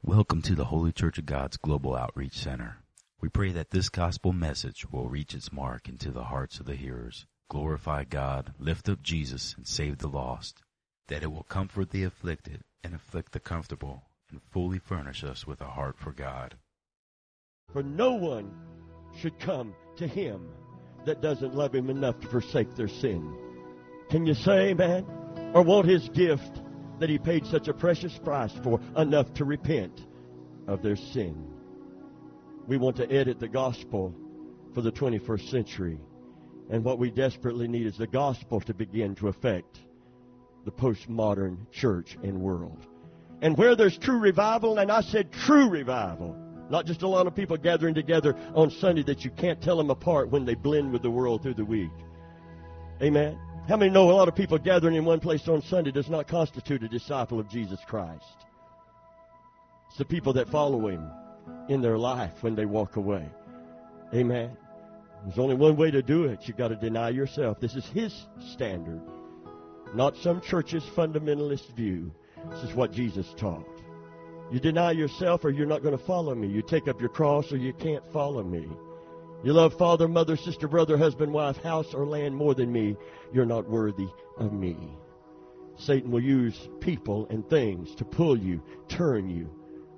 Welcome to the Holy Church of God's Global Outreach Center. We pray that this gospel message will reach its mark into the hearts of the hearers, glorify God, lift up Jesus, and save the lost, that it will comfort the afflicted and afflict the comfortable, and fully furnish us with a heart for God. For no one should come to Him that doesn't love Him enough to forsake their sin. Can you say amen? Or want His gift that He paid such a precious price for enough to repent of their sin? We want to edit the gospel for the 21st century. And what we desperately need is the gospel to begin to affect the postmodern church and world. And where there's true revival, and I said true revival, not just a lot of people gathering together on Sunday that you can't tell them apart when they blend with the world through the week. Amen? How many know a lot of people gathering in one place on Sunday does not constitute a disciple of Jesus Christ? It's the people that follow Him in their life when they walk away. Amen? There's only one way to do it. You've got to deny yourself. This is His standard, not some church's fundamentalist view. This is what Jesus taught. You deny yourself or you're not going to follow me. You take up your cross or you can't follow me. You love father, mother, sister, brother, husband, wife, house, or land more than me. You're not worthy of me. Satan will use people and things to pull you, turn you.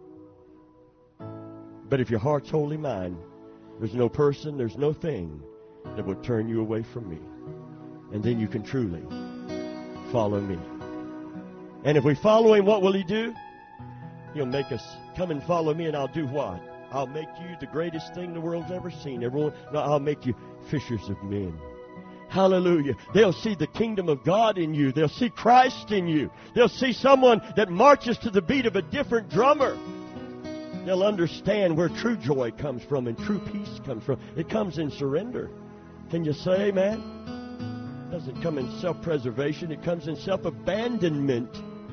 But if your heart's wholly mine, there's no person, there's no thing that will turn you away from me. And then you can truly follow me. And if we follow Him, what will He do? He'll make us come and follow me, and I'll do what? I'll make you the greatest thing the world's ever seen. I'll make you fishers of men. Hallelujah. They'll see the kingdom of God in you. They'll see Christ in you. They'll see someone that marches to the beat of a different drummer. They'll understand where true joy comes from and true peace comes from. It comes in surrender. Can you say amen? It doesn't come in self-preservation. It comes in self-abandonment.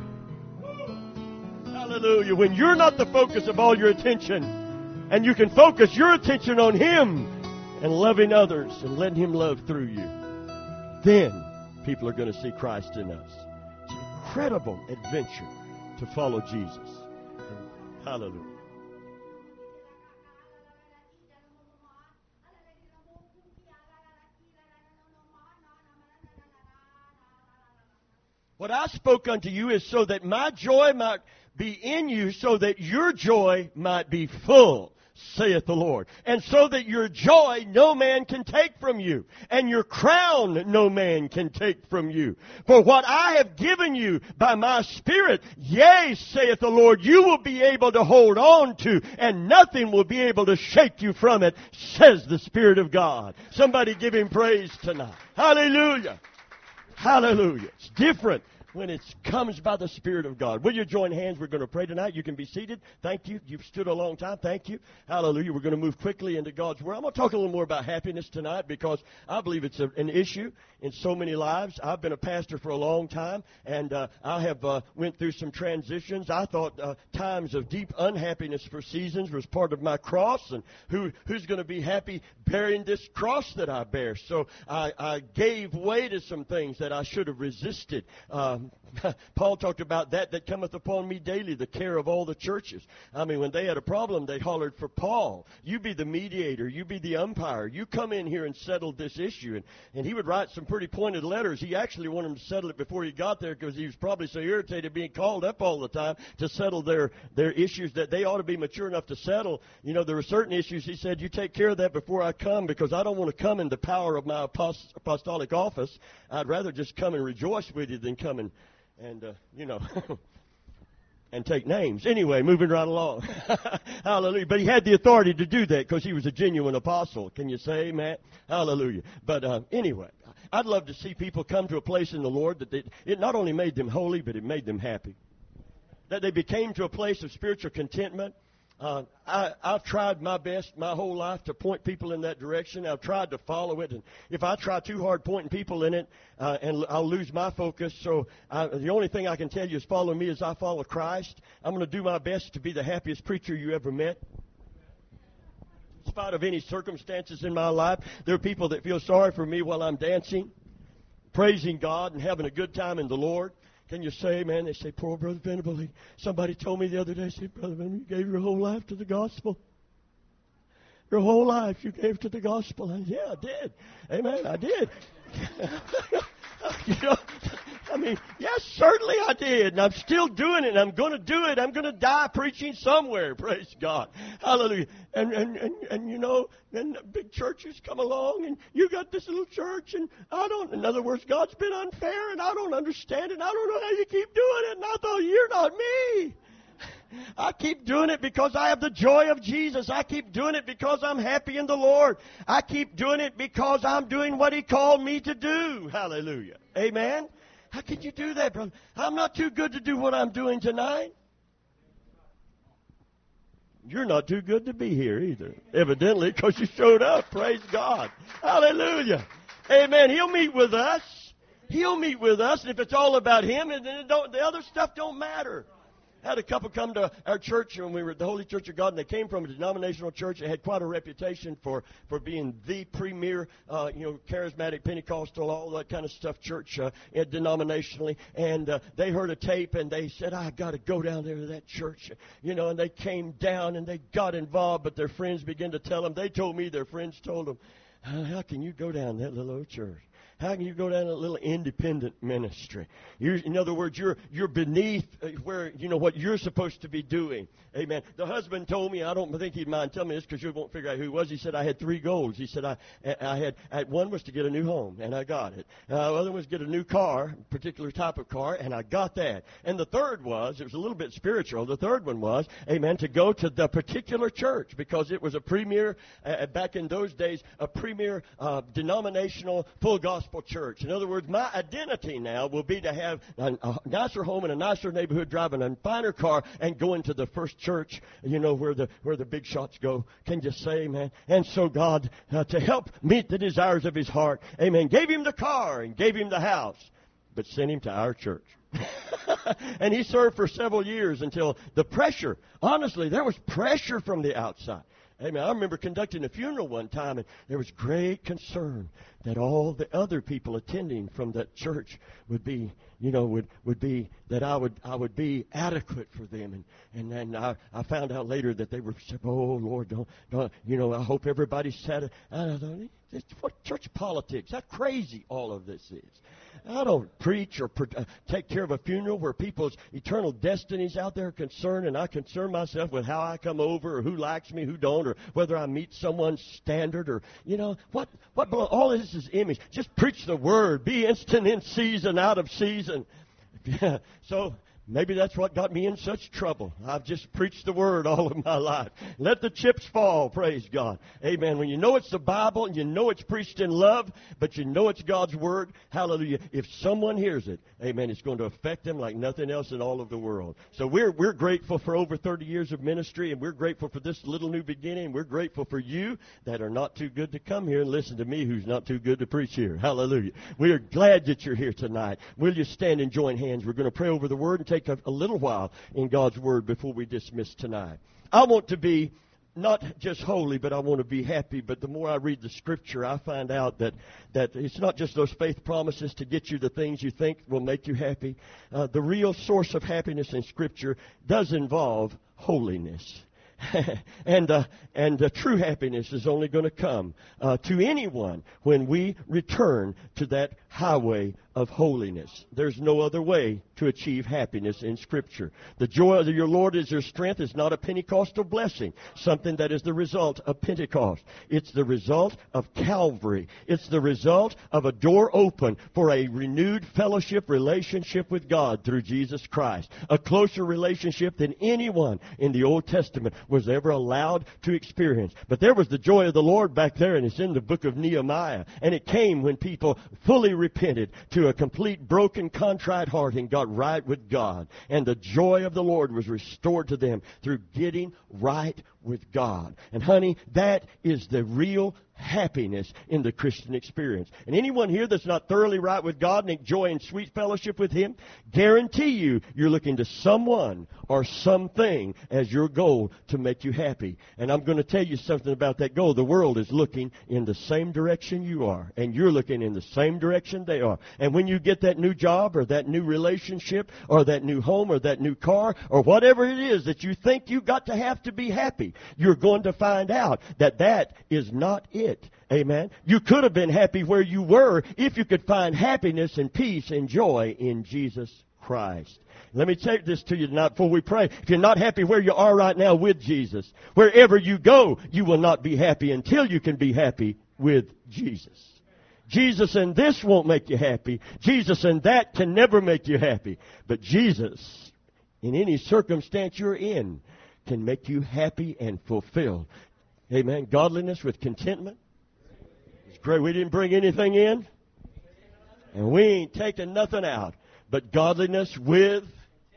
Hallelujah. When you're not the focus of all your attention, and you can focus your attention on Him and loving others and letting Him love through you, then people are going to see Christ in us. It's an incredible adventure to follow Jesus. Hallelujah. What I spoke unto you is so that my joy might be in you, so that your joy might be full, saith the Lord. And so that your joy no man can take from you, and your crown no man can take from you. For what I have given you by my Spirit, yea, saith the Lord, you will be able to hold on to, and nothing will be able to shake you from it, says the Spirit of God. Somebody give Him praise tonight. Hallelujah. Hallelujah. It's different when it comes by the Spirit of God. Will you join hands? We're going to pray tonight. You can be seated. Thank you. You've stood a long time. Thank you. Hallelujah. We're going to move quickly into God's Word. I'm going to talk a little more about happiness tonight because I believe it's an issue in so many lives. I've been a pastor for a long time, and I have went through some transitions. I thought times of deep unhappiness for seasons was part of my cross, and who's going to be happy bearing this cross that I bear? So I gave way to some things that I should have resisted. Paul talked about that cometh upon me daily, the care of all the churches. I mean, when they had a problem, they hollered for Paul. You be the mediator. You be the umpire. You come in here and settle this issue. And he would write some pretty pointed letters. He actually wanted them to settle it before he got there because he was probably so irritated being called up all the time to settle their issues that they ought to be mature enough to settle. You know, there were certain issues, he said, you take care of that before I come because I don't want to come in the power of my apostolic office. I'd rather just come and rejoice with you than come and and take names. Anyway, moving right along. Hallelujah. But he had the authority to do that because he was a genuine apostle. Can you say amen? Hallelujah. But anyway, I'd love to see people come to a place in the Lord that it not only made them holy, but it made them happy. That they became to a place of spiritual contentment. I've tried my best my whole life to point people in that direction. I've tried to follow it, and if I try too hard pointing people in it, and I'll lose my focus. So the only thing I can tell you is follow me as I follow Christ. I'm going to do my best to be the happiest preacher you ever met. In spite of any circumstances in my life, there are people that feel sorry for me while I'm dancing, praising God, and having a good time in the Lord. Can you say amen? They say, poor Brother Venable. Somebody told me the other day, said, Brother Venable, you gave your whole life to the gospel. Your whole life you gave to the gospel. And yeah, I did. Amen, I did. You know, I mean, yes, certainly I did. And I'm still doing it. And I'm going to do it. I'm going to die preaching somewhere. Praise God. Hallelujah. And you know, then big churches come along and you got this little church and in other words, God's been unfair and I don't understand it. And I don't know how you keep doing it. And I thought, you're not me. I keep doing it because I have the joy of Jesus. I keep doing it because I'm happy in the Lord. I keep doing it because I'm doing what He called me to do. Hallelujah. Amen. How can you do that, brother? I'm not too good to do what I'm doing tonight. You're not too good to be here either, evidently, because you showed up. Praise God. Hallelujah. Amen. He'll meet with us. He'll meet with us. And if it's all about Him, and then the other stuff don't matter. I had a couple come to our church when we were at the Holy Church of God, and they came from a denominational church that had quite a reputation for being the premier, charismatic, Pentecostal, all that kind of stuff church denominationally. And they heard a tape, and they said, I got to go down there to that church. And they came down, and they got involved, but their friends began to tell them. They told me their friends told them, how can you go down that little old church? How can you go down a little independent ministry? In other words, you're beneath where, what you're supposed to be doing. Amen. The husband told me, I don't think he'd mind telling me this because you won't figure out who he was. He said, I had 3 goals. He said, one was to get a new home, and I got it. The other was to get a new car, a particular type of car, and I got that. And the third was, it was a little bit spiritual, the third one was, amen, to go to the particular church because it was a premier, back in those days, a premier denominational full gospel church. In other words, my identity now will be to have a nicer home in a nicer neighborhood, driving a finer car, and going to the first church, where the big shots go. Can you say amen? And so God, to help meet the desires of His heart, amen, gave him the car and gave him the house, but sent him to our church. And he served for several years until the pressure, honestly, there was pressure from the outside. Amen. I remember conducting a funeral one time, and there was great concern that all the other people attending from that church would be, would be that I would be adequate for them. And then I found out later that they were saying, oh Lord, don't I hope everybody's satisfied. I thought, what church politics? How crazy all of this is. I don't preach or take care of a funeral where people's eternal destinies out there are concerned, and I concern myself with how I come over or who likes me, who don't, or whether I meet someone's standard, or, what all this is image. Just preach the word. Be instant in season, out of season. So maybe that's what got me in such trouble. I've just preached the word all of my life. Let the chips fall, praise God. Amen. When you know it's the Bible and you know it's preached in love, but you know it's God's word, hallelujah, if someone hears it, amen, it's going to affect them like nothing else in all of the world. So we're grateful for over 30 years of ministry, and we're grateful for this little new beginning. We're grateful for you that are not too good to come here and listen to me who's not too good to preach here. Hallelujah. We are glad that you're here tonight. Will you stand and join hands? We're going to pray over the word and take a little while in God's word before we dismiss tonight. I want to be not just holy, but I want to be happy. But the more I read the Scripture, I find out that it's not just those faith promises to get you the things you think will make you happy. The real source of happiness in Scripture does involve holiness. And true happiness is only going to come to anyone when we return to that highway of holiness. There's no other way to achieve happiness in Scripture. The joy of your Lord is your strength is not a Pentecostal blessing, something that is the result of Pentecost. It's the result of Calvary. It's the result of a door open for a renewed fellowship relationship with God through Jesus Christ. A closer relationship than anyone in the Old Testament was ever allowed to experience. But there was the joy of the Lord back there, and it's in the book of Nehemiah. And it came when people fully repented to a complete broken, contrite heart and got right with God. And the joy of the Lord was restored to them through getting right with God. And honey, that is the real happiness in the Christian experience. And anyone here that's not thoroughly right with God and enjoying sweet fellowship with Him, guarantee you're looking to someone or something as your goal to make you happy. And I'm going to tell you something about that goal. The world is looking in the same direction you are, and you're looking in the same direction they are. And when you get that new job or that new relationship or that new home or that new car or whatever it is that you think you got to have to be happy, you're going to find out that that is not it. Amen. You could have been happy where you were if you could find happiness and peace and joy in Jesus Christ. Let me take this to you tonight before we pray. If you're not happy where you are right now with Jesus, wherever you go, you will not be happy until you can be happy with Jesus. Jesus and this won't make you happy. Jesus and that can never make you happy. But Jesus, in any circumstance you're in, can make you happy and fulfilled. Amen. Godliness with contentment. It's great. We didn't bring anything in, and we ain't taking nothing out. But godliness with,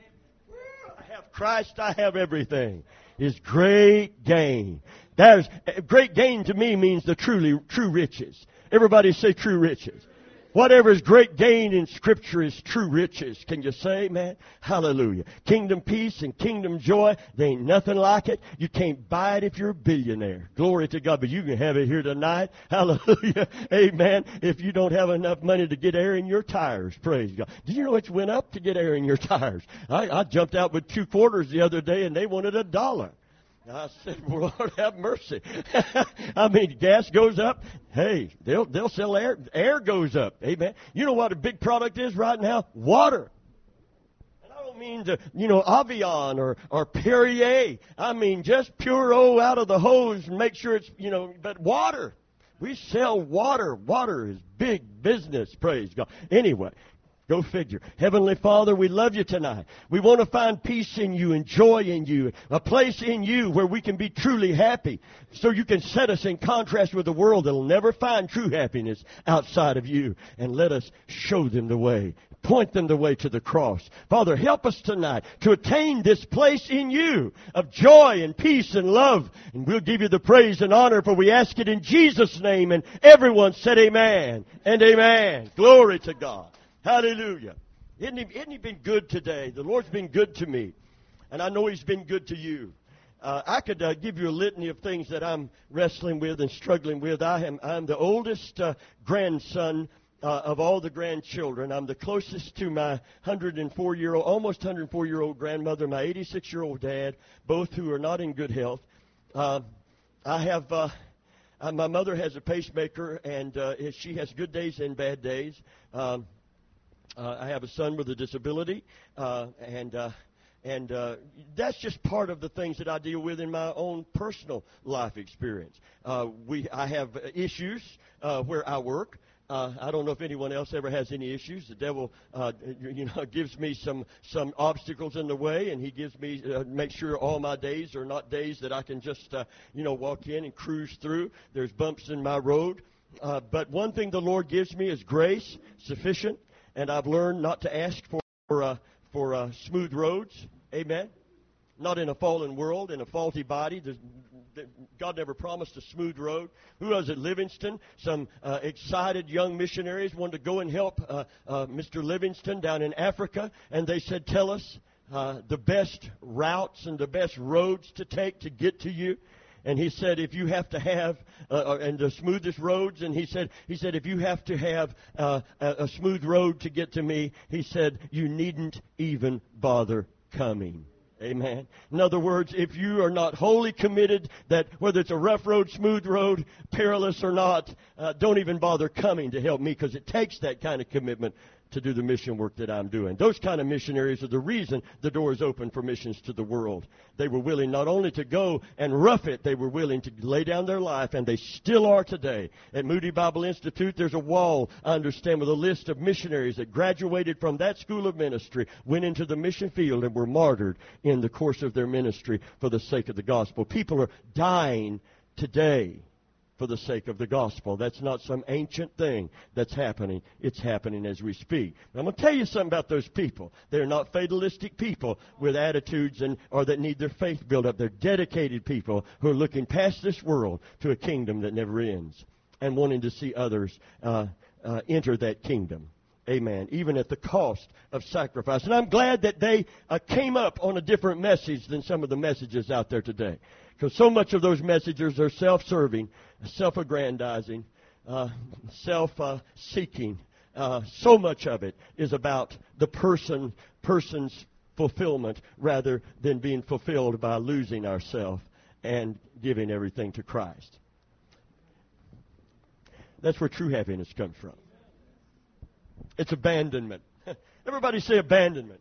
I have Christ, I have everything, is great gain. Great gain to me means the true riches. Everybody say true riches. Whatever is great gain in Scripture is true riches. Can you say, man? Hallelujah. Kingdom peace and kingdom joy, there ain't nothing like it. You can't buy it if you're a billionaire. Glory to God. But you can have it here tonight. Hallelujah. Amen. If you don't have enough money to get air in your tires, praise God. Did you know it went up to get air in your tires? I jumped out with 2 quarters the other day and they wanted $1. I said, well, Lord, have mercy. I mean, gas goes up. Hey, they'll sell air. Air goes up. Amen. You know what a big product is right now? Water. And I don't mean to, Evian or Perrier. I mean just Puro out of the hose and make sure it's, but water. We sell water. Water is big business, praise God. Anyway. Go figure. Heavenly Father, we love you tonight. We want to find peace in you and joy in you, a place in you where we can be truly happy, so you can set us in contrast with the world that will never find true happiness outside of you. And let us show them the way. Point them the way to the cross. Father, help us tonight to attain this place in you of joy and peace and love. And we'll give you the praise and honor, for we ask it in Jesus' name. And everyone said amen and amen. Glory to God. Hallelujah. Isn't he been good today? The Lord's been good to me. And I know He's been good to you. I could give you a litany of things that I'm wrestling with and struggling with. I'm the oldest grandson of all the grandchildren. I'm the closest to my almost 104-year-old grandmother, my 86-year-old dad, both who are not in good health. My mother has a pacemaker, and she has good days and bad days. I have a son with a disability, and that's just part of the things that I deal with in my own personal life experience. I have issues where I work. I don't know if anyone else ever has any issues. The devil, gives me some obstacles in the way, and he gives me make sure all my days are not days that I can just walk in and cruise through. There's bumps in my road, but one thing the Lord gives me is grace sufficient. And I've learned not to ask for smooth roads. Amen. Not in a fallen world, in a faulty body. God never promised a smooth road. Who was it? Livingston. Some excited young missionaries wanted to go and help Mr. Livingston down in Africa. And they said, tell us the best routes and the best roads to take to get to you. And he said, if you have to have, and the smoothest roads, and he said, if you have to have a smooth road to get to me, he said, you needn't even bother coming. Amen. In other words, if you are not wholly committed, that whether it's a rough road, smooth road, perilous or not, don't even bother coming to help me, because it takes that kind of commitment to do the mission work that I'm doing. Those kind of missionaries are the reason the door is open for missions to the world. They were willing not only to go and rough it, they were willing to lay down their life, and they still are today. At Moody Bible Institute, there's a wall, I understand, with a list of missionaries that graduated from that school of ministry, went into the mission field, and were martyred in the course of their ministry for the sake of the gospel. People are dying today for the sake of the gospel. That's not some ancient thing that's happening. It's happening as we speak. But I'm going to tell you something about those people. They're not fatalistic people with attitudes or that need their faith built up. They're dedicated people who are looking past this world to a kingdom that never ends and wanting to see others enter that kingdom. Amen. Even at the cost of sacrifice. And I'm glad that they came up on a different message than some of the messages out there today. Because so much of those messages are self-serving, self-aggrandizing, self-seeking. So much of it is about the person's fulfillment rather than being fulfilled by losing ourselves and giving everything to Christ. That's where true happiness comes from. It's abandonment. Everybody say abandonment.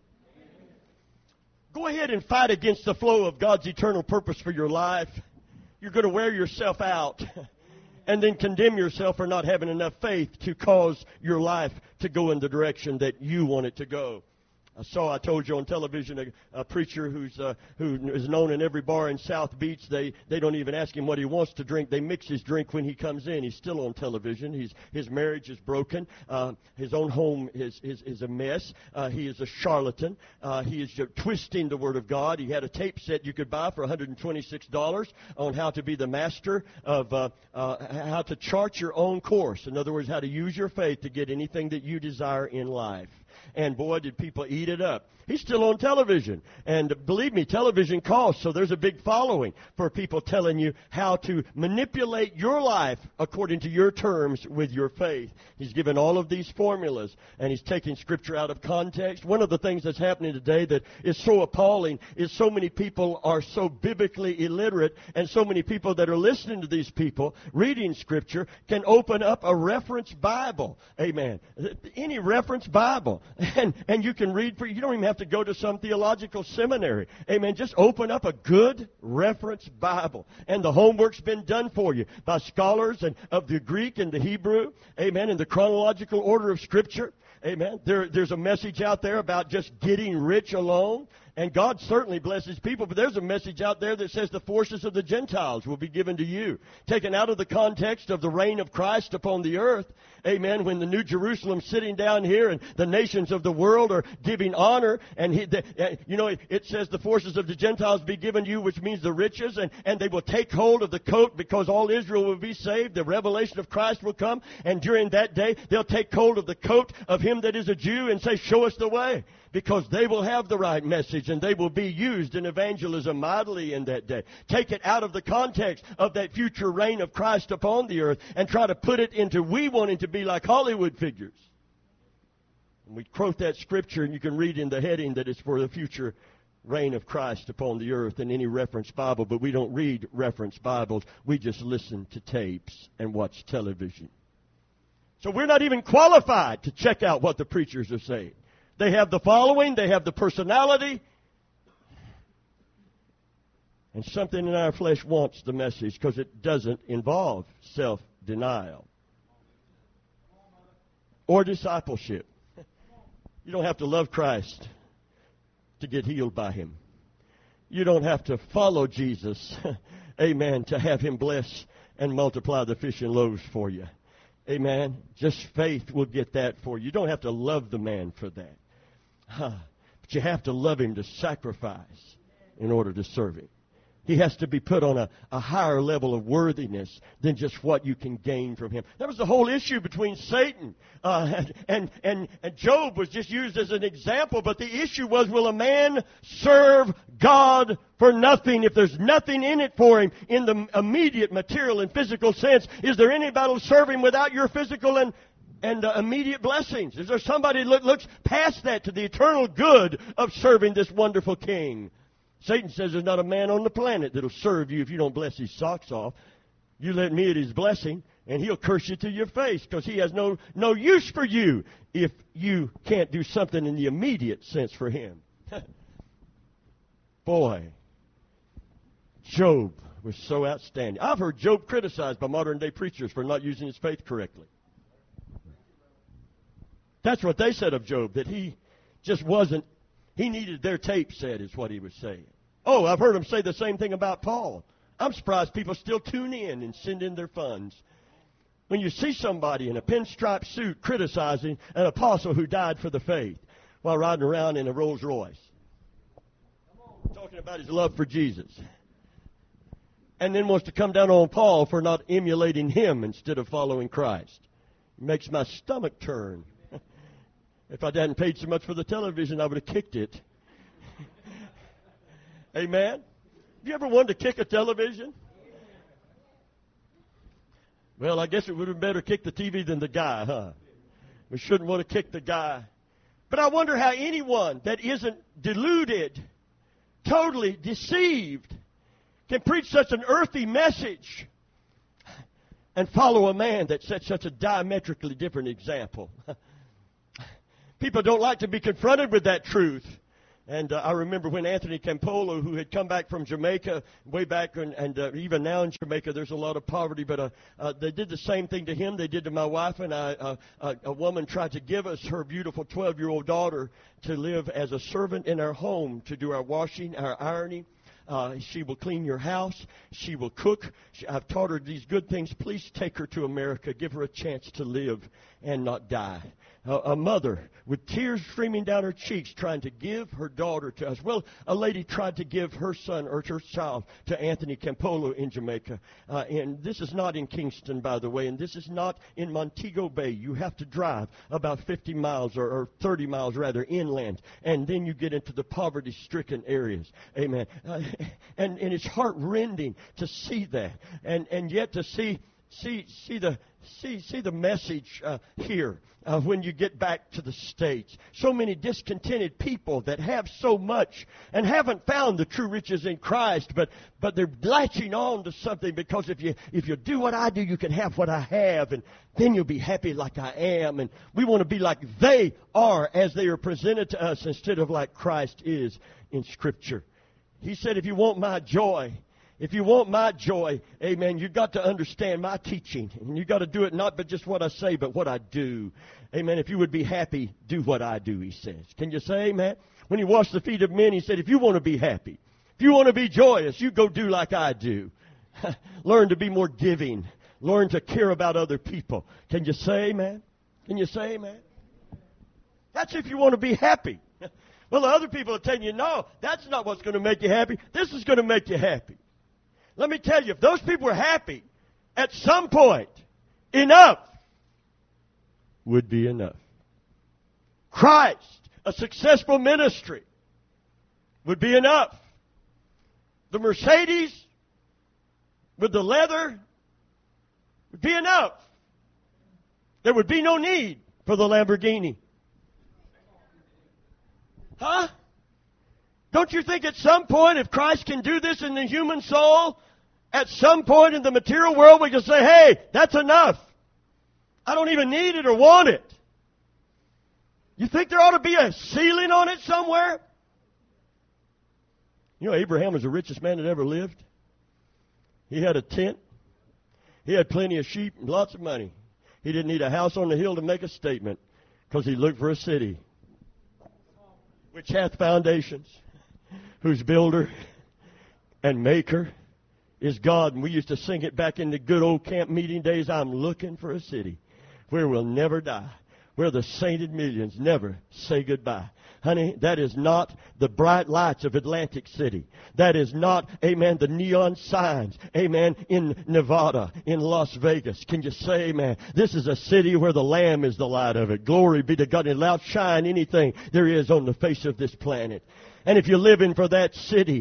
Go ahead and fight against the flow of God's eternal purpose for your life. You're going to wear yourself out and then condemn yourself for not having enough faith to cause your life to go in the direction that you want it to go. I told you on television, a preacher who is known in every bar in South Beach. They don't even ask him what he wants to drink. They mix his drink when he comes in. He's still on television. His marriage is broken. His own home is a mess. He is a charlatan. He is twisting the Word of God. He had a tape set you could buy for $126 on how to be the master of how to chart your own course. In other words, how to use your faith to get anything that you desire in life. And boy, did people eat it up. He's still on television. And believe me, television costs, so there's a big following for people telling you how to manipulate your life according to your terms with your faith. He's given all of these formulas, and he's taking Scripture out of context. One of the things that's happening today that is so appalling is so many people are so biblically illiterate, and so many people that are listening to these people reading Scripture can open up a reference Bible. Amen. Any reference Bible. And you can read, you don't even have to go to some theological seminary. Amen. Just open up a good reference Bible. And the homework's been done for you by scholars of the Greek and the Hebrew. Amen. In the chronological order of Scripture. Amen. There's a message out there about just getting rich alone. And God certainly blesses people, but there's a message out there that says the forces of the Gentiles will be given to you. Taken out of the context of the reign of Christ upon the earth. Amen. When the New Jerusalem's sitting down here and the nations of the world are giving honor. And it says the forces of the Gentiles be given to you, which means the riches. And they will take hold of the coat because all Israel will be saved. The revelation of Christ will come. And during that day, they'll take hold of the coat of him that is a Jew and say, show us the way. Because they will have the right message and they will be used in evangelism mightily in that day. Take it out of the context of that future reign of Christ upon the earth and try to put it into we wanting to be like Hollywood figures. And we quote that Scripture and you can read in the heading that it's for the future reign of Christ upon the earth in any reference Bible. But we don't read reference Bibles. We just listen to tapes and watch television. So we're not even qualified to check out what the preachers are saying. They have the following, they have the personality, and something in our flesh wants the message because it doesn't involve self-denial or discipleship. You don't have to love Christ to get healed by Him. You don't have to follow Jesus, amen, to have Him bless and multiply the fish and loaves for you. Amen. Just faith will get that for you. You don't have to love the man for that. But you have to love him to sacrifice in order to serve him. He has to be put on a higher level of worthiness than just what you can gain from him. That was the whole issue between Satan and Job was just used as an example. But the issue was, will a man serve God for nothing if there's nothing in it for him in the immediate material and physical sense? Is there anybody who'll serve him without your physical and immediate blessings? Is there somebody that looks past that to the eternal good of serving this wonderful King? Satan says there's not a man on the planet that'll serve you if you don't bless his socks off. You let me at his blessing, and he'll curse you to your face because he has no use for you if you can't do something in the immediate sense for him. Boy, Job was so outstanding. I've heard Job criticized by modern-day preachers for not using his faith correctly. That's what they said of Job, that he just wasn't, he needed their tape set is what he was saying. Oh, I've heard them say the same thing about Paul. I'm surprised people still tune in and send in their funds. When you see somebody in a pinstripe suit criticizing an apostle who died for the faith while riding around in a Rolls Royce, talking about his love for Jesus, and then wants to come down on Paul for not emulating him instead of following Christ. It makes my stomach turn. If I hadn't paid so much for the television, I would have kicked it. Amen? Have you ever wanted to kick a television? Well, I guess it would have been better kick the TV than the guy, huh? We shouldn't want to kick the guy. But I wonder how anyone that isn't deluded, totally deceived, can preach such an earthy message and follow a man that sets such a diametrically different example. People don't like to be confronted with that truth. And I remember when Anthony Campolo, who had come back from Jamaica way back, and even now in Jamaica there's a lot of poverty, but they did the same thing to him they did to my wife and I. A woman tried to give us her beautiful 12-year-old daughter to live as a servant in our home, to do our washing, our ironing. She will clean your house. She will cook. I've taught her these good things. Please take her to America. Give her a chance to live and not die. A mother with tears streaming down her cheeks trying to give her daughter to us. Well, a lady tried to give her son or her child to Anthony Campolo in Jamaica. And this is not in Kingston, by the way, and this is not in Montego Bay. You have to drive about 50 miles or 30 miles, rather, inland, and then you get into the poverty-stricken areas. Amen. And it's heart-rending to see that, and yet to see the message here when you get back to the States. So many discontented people that have so much and haven't found the true riches in Christ, but they're latching on to something because if you do what I do, you can have what I have, and then you'll be happy like I am. And we want to be like they are as they are presented to us instead of like Christ is in Scripture. He said, if you want my joy, amen, you've got to understand my teaching. And you've got to do it not but just what I say, but what I do. Amen. If you would be happy, do what I do, he says. Can you say amen? When he washed the feet of men, he said, if you want to be happy, if you want to be joyous, you go do like I do. Learn to be more giving. Learn to care about other people. Can you say amen? Can you say amen? That's if you want to be happy. Well, the other people are telling you, no, that's not what's going to make you happy. This is going to make you happy. Let me tell you, if those people were happy, at some point, enough would be enough. Christ, a successful ministry, would be enough. The Mercedes with the leather would be enough. There would be no need for the Lamborghini. Huh? Don't you think at some point, if Christ can do this in the human soul, at some point in the material world we can say, hey, that's enough. I don't even need it or want it. You think there ought to be a ceiling on it somewhere? You know, Abraham was the richest man that ever lived. He had a tent. He had plenty of sheep and lots of money. He didn't need a house on the hill to make a statement because he looked for a city which hath foundations, whose builder and maker is God. And we used to sing it back in the good old camp meeting days. I'm looking for a city where we'll never die, where the sainted millions never say goodbye. Honey, that is not the bright lights of Atlantic City. That is not, amen, the neon signs, amen, in Nevada, in Las Vegas. Can you say amen? This is a city where the Lamb is the light of it. Glory be to God. And it'll outshine anything there is on the face of this planet. And if you're living for that city,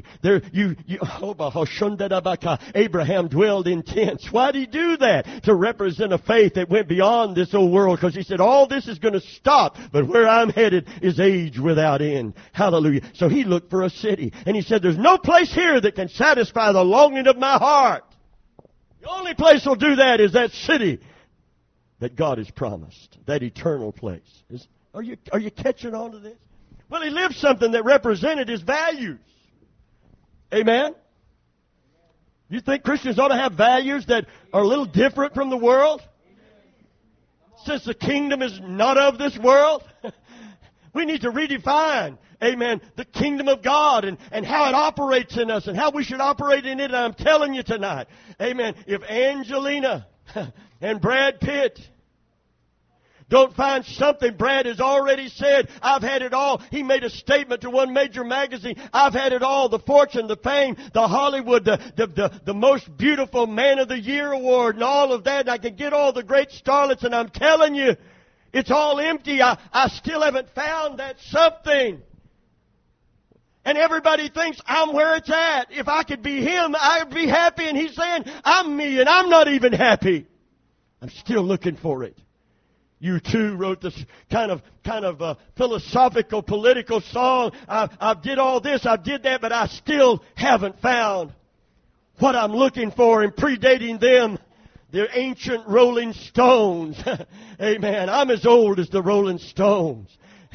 Abraham dwelled in tents. Why did he do that? To represent a faith that went beyond this old world. Because he said, all this is going to stop. But where I'm headed is age without end. Hallelujah. So he looked for a city. And he said, there's no place here that can satisfy the longing of my heart. The only place that'll do that is that city that God has promised. That eternal place. Are you catching on to this? Well, he lived something that represented his values. Amen? You think Christians ought to have values that are a little different from the world? Since the kingdom is not of this world? We need to redefine, amen, the kingdom of God and how it operates in us and how we should operate in it. And I'm telling you tonight, amen, if Angelina and Brad Pitt don't find something, Brad has already said, I've had it all. He made a statement to one major magazine. I've had it all. The fortune, the fame, the Hollywood, the most beautiful man of the year award and all of that. And I can get all the great starlets, and I'm telling you, it's all empty. I still haven't found that something. And everybody thinks I'm where it's at. If I could be him, I'd be happy. And he's saying, I'm me and I'm not even happy. I'm still looking for it. U2 wrote this kind of philosophical, political song. I did all this, I did that, but I still haven't found what I'm looking for. And predating them, the ancient Rolling Stones. Amen. I'm as old as the Rolling Stones.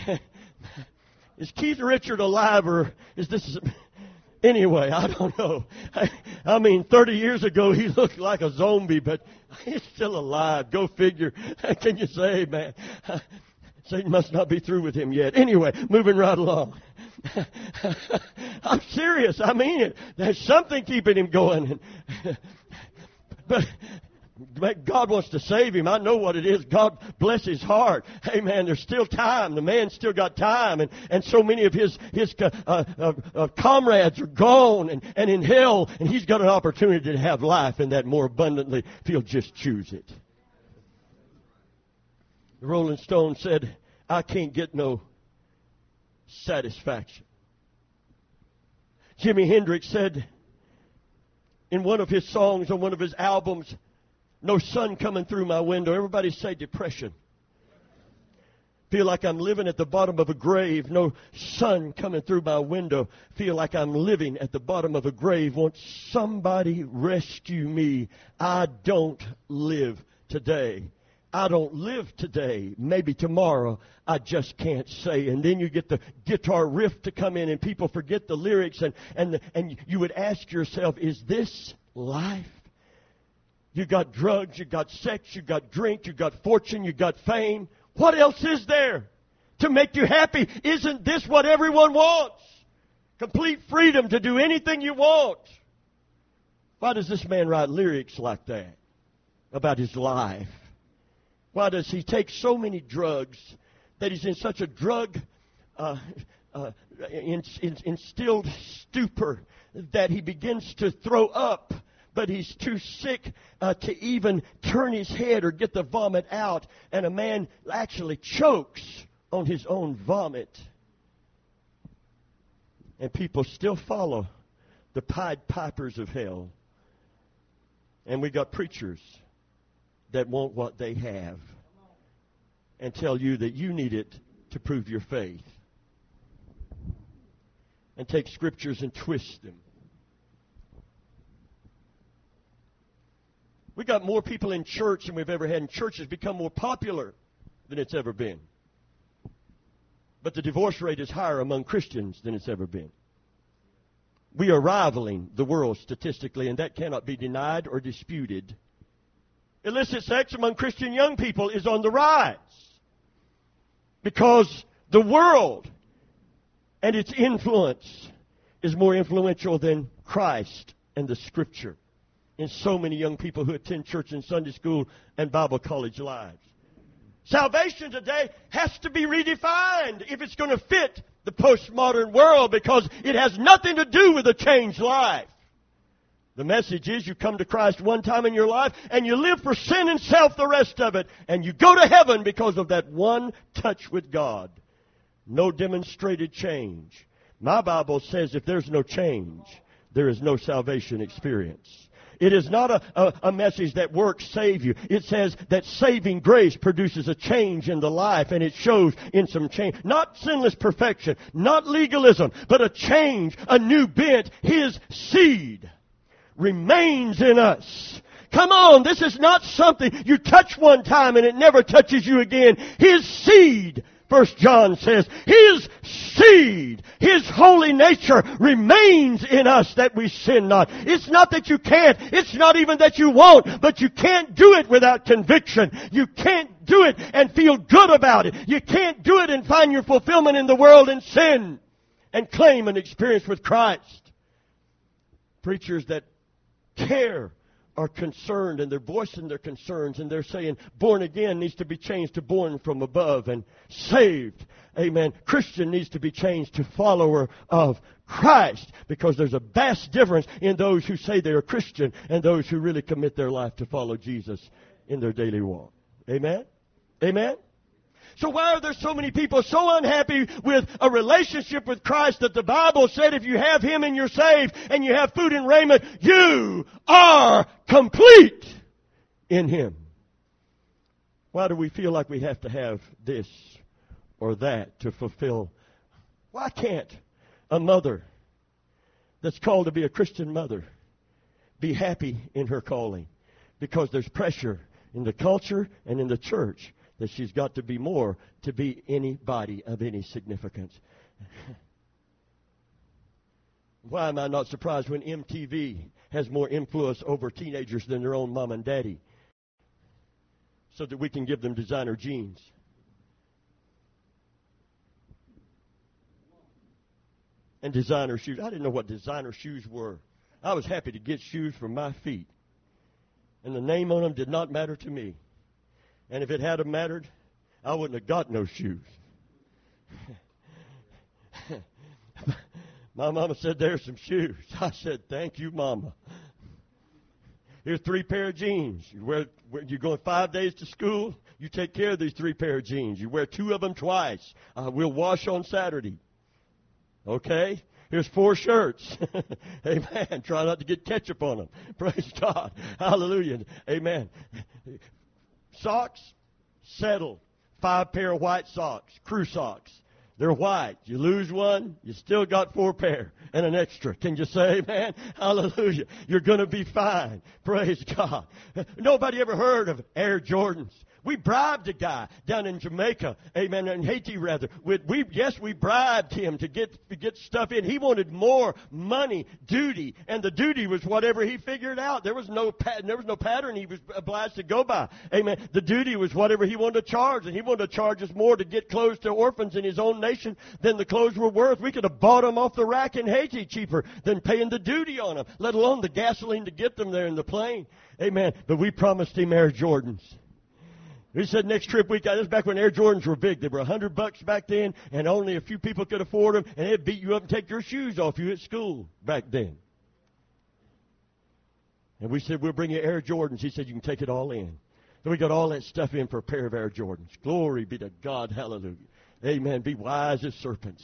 Is Keith Richard alive, or is this... Anyway, I don't know. I mean, 30 years ago, he looked like a zombie, but he's still alive. Go figure. Can you say, man? Satan must not be through with him yet. Anyway, moving right along. I'm serious. I mean it. There's something keeping him going. But God wants to save him. I know what it is. God bless his heart. Hey, man, there's still time. The man's still got time. And so many of his comrades are gone and in hell. And he's got an opportunity to have life and that more abundantly if he'll just choose it. The Rolling Stones said, I can't get no satisfaction. Jimi Hendrix said in one of his songs on one of his albums, no sun coming through my window. Everybody say depression. Feel like I'm living at the bottom of a grave. No sun coming through my window. Feel like I'm living at the bottom of a grave. Won't somebody rescue me? I don't live today. I don't live today. Maybe tomorrow. I just can't say. And then you get the guitar riff to come in and people forget the lyrics. And you would ask yourself, is this life? You got drugs, you got sex, you got drink, you got fortune, you got fame. What else is there to make you happy? Isn't this what everyone wants? Complete freedom to do anything you want. Why does this man write lyrics like that about his life? Why does he take so many drugs that he's in such a drug instilled stupor that he begins to throw up? But he's too sick to even turn his head or get the vomit out. And a man actually chokes on his own vomit. And people still follow the Pied Pipers of hell. And we got preachers that want what they have and tell you that you need it to prove your faith. And take scriptures and twist them. We got more people in church than we've ever had, and church has become more popular than it's ever been. But the divorce rate is higher among Christians than it's ever been. We are rivaling the world statistically, and that cannot be denied or disputed. Illicit sex among Christian young people is on the rise because the world and its influence is more influential than Christ and the Scripture in so many young people who attend church and Sunday school and Bible college lives. Salvation today has to be redefined if it's going to fit the postmodern world, because it has nothing to do with a changed life. The message is you come to Christ one time in your life and you live for sin and self the rest of it, and you go to heaven because of that one touch with God. No demonstrated change. My Bible says if there's no change, there is no salvation experience. It is not a message that works save you. It says that saving grace produces a change in the life, and it shows in some change. Not sinless perfection, not legalism, but a change, a new bent. His seed remains in us. Come on, this is not something you touch one time and it never touches you again. His seed, 1 John says, His seed, His holy nature remains in us that we sin not. It's not that you can't. It's not even that you won't. But you can't do it without conviction. You can't do it and feel good about it. You can't do it and find your fulfillment in the world and sin and claim an experience with Christ. Preachers that care are concerned, and they're voicing their concerns, and they're saying born again needs to be changed to born from above, and saved, amen, Christian needs to be changed to follower of Christ, because there's a vast difference in those who say they're a Christian and those who really commit their life to follow Jesus in their daily walk. Amen? Amen? So why are there so many people so unhappy with a relationship with Christ that the Bible said if you have Him and you're saved and you have food and raiment, you are complete in Him? Why do we feel like we have to have this or that to fulfill? Why can't a mother that's called to be a Christian mother be happy in her calling? Because there's pressure in the culture and in the church that she's got to be more to be anybody of any significance. Why am I not surprised when MTV has more influence over teenagers than their own mom and daddy, so that we can give them designer jeans? And designer shoes. I didn't know what designer shoes were. I was happy to get shoes for my feet. And the name on them did not matter to me. And if it had mattered, I wouldn't have got no shoes. My mama said, there's some shoes. I said, thank you, Mama. Here's 3 pair of jeans. You're going 5 days to school, you take care of these 3 pair of jeans. You wear 2 of them twice. We'll wash on Saturday. Okay? Here's 4 shirts. Amen. Try not to get ketchup on them. Praise God. Hallelujah. Amen. Socks, settle. 5 pair of white socks, crew socks. They're white. You lose one, you still got 4 pair and an extra. Can you say amen? Hallelujah. You're going to be fine. Praise God. Nobody ever heard of Air Jordans. We bribed a guy down in Jamaica, amen, in Haiti rather. We bribed him to get stuff in. He wanted more money, duty, and the duty was whatever he figured out. There was no pattern he was obliged to go by. Amen. The duty was whatever he wanted to charge, and he wanted to charge us more to get clothes to orphans in his own nation than the clothes were worth. We could have bought them off the rack in Haiti cheaper than paying the duty on them, let alone the gasoline to get them there in the plane. Amen. But we promised him Air Jordans. We said next trip we got, this was back when Air Jordans were big. They were $100 back then, and only a few people could afford them, and they'd beat you up and take your shoes off you at school back then. And we said, we'll bring you Air Jordans. He said, you can take it all in. So we got all that stuff in for a pair of Air Jordans. Glory be to God. Hallelujah. Amen. Be wise as serpents.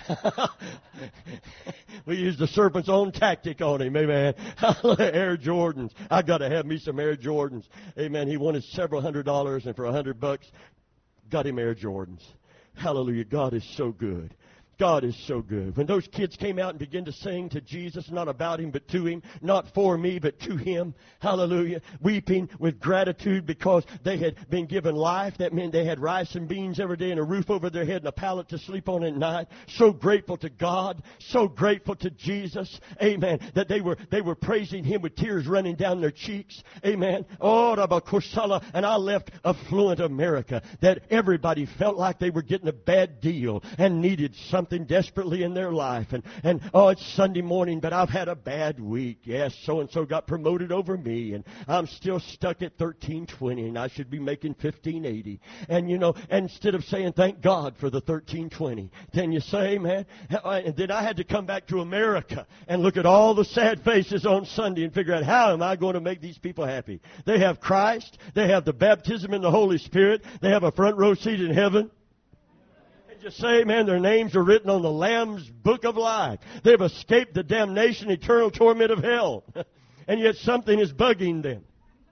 We used the serpent's own tactic on him. Amen. Air Jordans. I got to have me some Air Jordans. Amen. He wanted several $100s, and for $100, got him Air Jordans. Hallelujah. God is so good. God is so good. When those kids came out and began to sing to Jesus, not about Him but to Him, not for me but to Him, hallelujah, weeping with gratitude because they had been given life. That meant they had rice and beans every day and a roof over their head and a pallet to sleep on at night. So grateful to God, so grateful to Jesus, amen, that they were praising Him with tears running down their cheeks, amen. Oh, Rabakosala, and I left affluent America that everybody felt like they were getting a bad deal and needed something desperately in their life. And oh, it's Sunday morning, but I've had a bad week. Yes, so-and-so got promoted over me, and I'm still stuck at 1320, and I should be making 1580. And, instead of saying thank God for the 1320, can you say, man? And then I had to come back to America and look at all the sad faces on Sunday and figure out how am I going to make these people happy. They have Christ. They have the baptism in the Holy Spirit. They have a front row seat in heaven. Just say, man, their names are written on the Lamb's book of life. They've escaped the damnation, eternal torment of hell. And yet something is bugging them.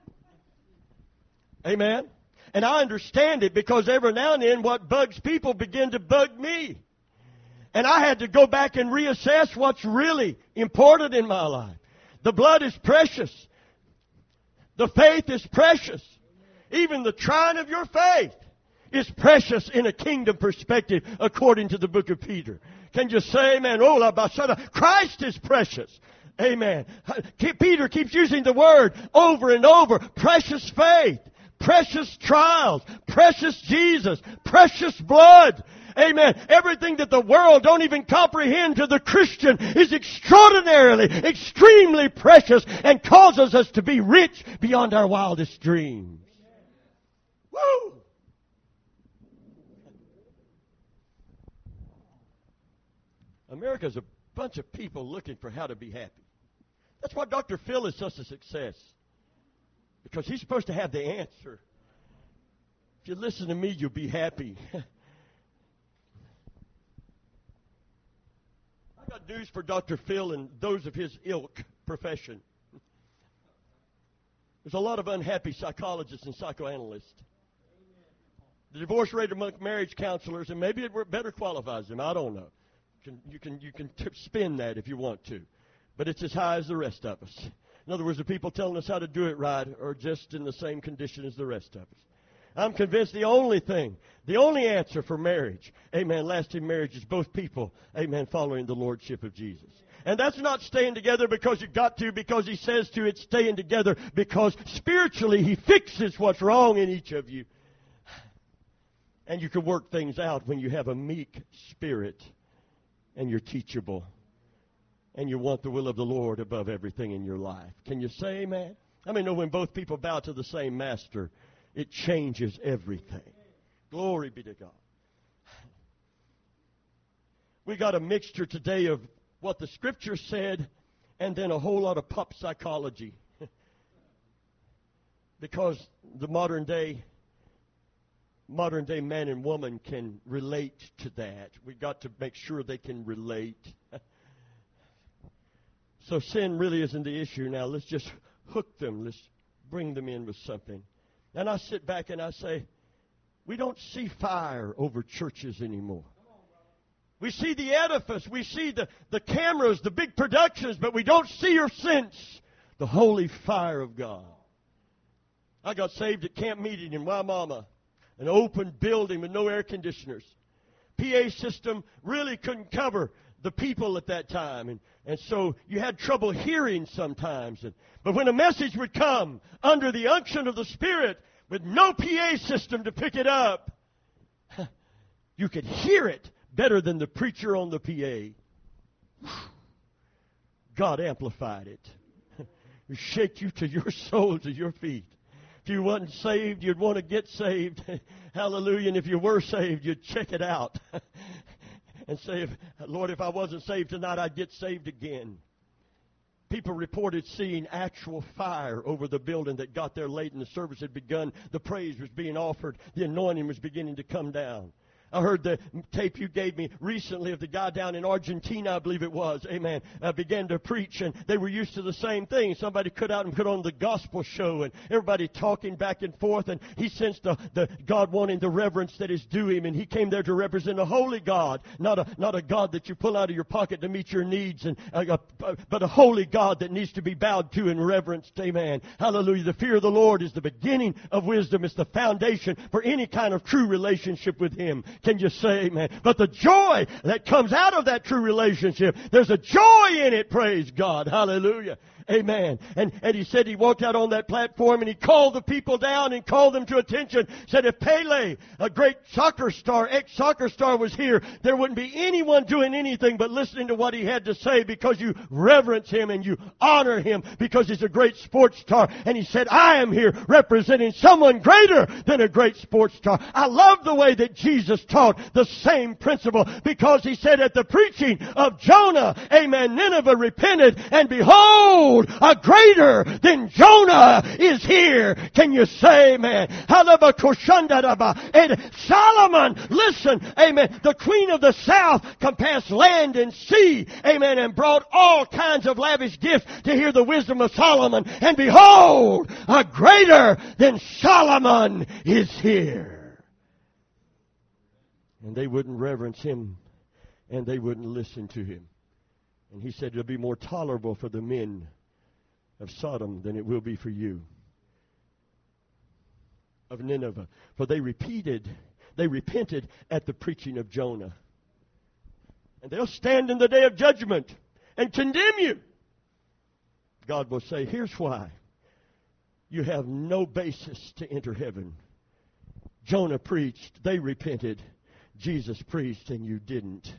Amen? And I understand it because every now and then what bugs people begin to bug me. And I had to go back and reassess what's really important in my life. The blood is precious. The faith is precious. Even the trying of your faith is precious in a kingdom perspective according to the book of Peter. Can you say amen? Christ is precious. Amen. Peter keeps using the word over and over. Precious faith. Precious trials. precious Jesus, precious blood. Amen. Everything that the world don't even comprehend to the Christian is extraordinarily, extremely precious and causes us to be rich beyond our wildest dreams. Woo! America's a bunch of people looking for how to be happy. That's why Dr. Phil is such a success. Because he's supposed to have the answer. If you listen to me, you'll be happy. I got news for Dr. Phil and those of his ilk profession. There's a lot of unhappy psychologists and psychoanalysts. The divorce rate among marriage counselors, and maybe it better qualifies them, I don't know. You can spin that if you want to. But it's as high as the rest of us. In other words, the people telling us how to do it right are just in the same condition as the rest of us. I'm convinced the only answer for marriage, amen, lasting marriage is both people, amen, following the lordship of Jesus. And that's not staying together because you've got to, because He says to. It's staying together because spiritually He fixes what's wrong in each of you. And you can work things out when you have a meek spirit and you're teachable. And you want the will of the Lord above everything in your life. Can you say amen? I mean, when both people bow to the same master, it changes everything. Glory be to God. We got a mixture today of what the Scripture said and then a whole lot of pop psychology. Because the modern day man and woman can relate to that. We've got to make sure they can relate. So sin really isn't the issue now. Let's just hook them. Let's bring them in with something. And I sit back and I say, we don't see fire over churches anymore. We see the edifice. We see the cameras, the big productions, but we don't see or sense the holy fire of God. I got saved at camp meeting in Waimama, an open building with no air conditioners. PA system really couldn't cover the people at that time. And so you had trouble hearing sometimes. But when a message would come under the unction of the Spirit with no PA system to pick it up, you could hear it better than the preacher on the PA. God amplified it. It shake you to your soul, to your feet. If you wasn't saved, you'd want to get saved. Hallelujah. And if you were saved, you'd check it out. And say, Lord, if I wasn't saved tonight, I'd get saved again. People reported seeing actual fire over the building that got there late and the service had begun. The praise was being offered. The anointing was beginning to come down. I heard the tape you gave me recently of the guy down in Argentina, I believe it was, amen, began to preach, and they were used to the same thing. Somebody cut out and put on the gospel show, and everybody talking back and forth, and he sensed the God wanting the reverence that is due Him, and he came there to represent a holy God, not a God that you pull out of your pocket to meet your needs, and but a holy God that needs to be bowed to and reverenced, amen. Hallelujah. The fear of the Lord is the beginning of wisdom. It's the foundation for any kind of true relationship with Him. Can you say amen? But the joy that comes out of that true relationship, there's a joy in it, praise God. Hallelujah. Amen. And he said he walked out on that platform and he called the people down and called them to attention. Said if Pele, a great soccer star, ex-soccer star, was here, there wouldn't be anyone doing anything but listening to what he had to say, because you reverence him and you honor him because he's a great sports star. And he said, I am here representing someone greater than a great sports star. I love the way that Jesus taught the same principle, because he said at the preaching of Jonah, amen, Nineveh repented, and behold, a greater than Jonah is here. Can you say amen? And Solomon, listen, amen, the queen of the south compassed land and sea, amen, and brought all kinds of lavish gifts to hear the wisdom of Solomon. And behold, a greater than Solomon is here. And they wouldn't reverence him, and they wouldn't listen to him. And he said it'll be more tolerable for the men of Sodom than it will be for you, of Nineveh. For they repented at the preaching of Jonah. And they'll stand in the day of judgment and condemn you. God will say, here's why. You have no basis to enter heaven. Jonah preached, they repented. Jesus preached, and you didn't.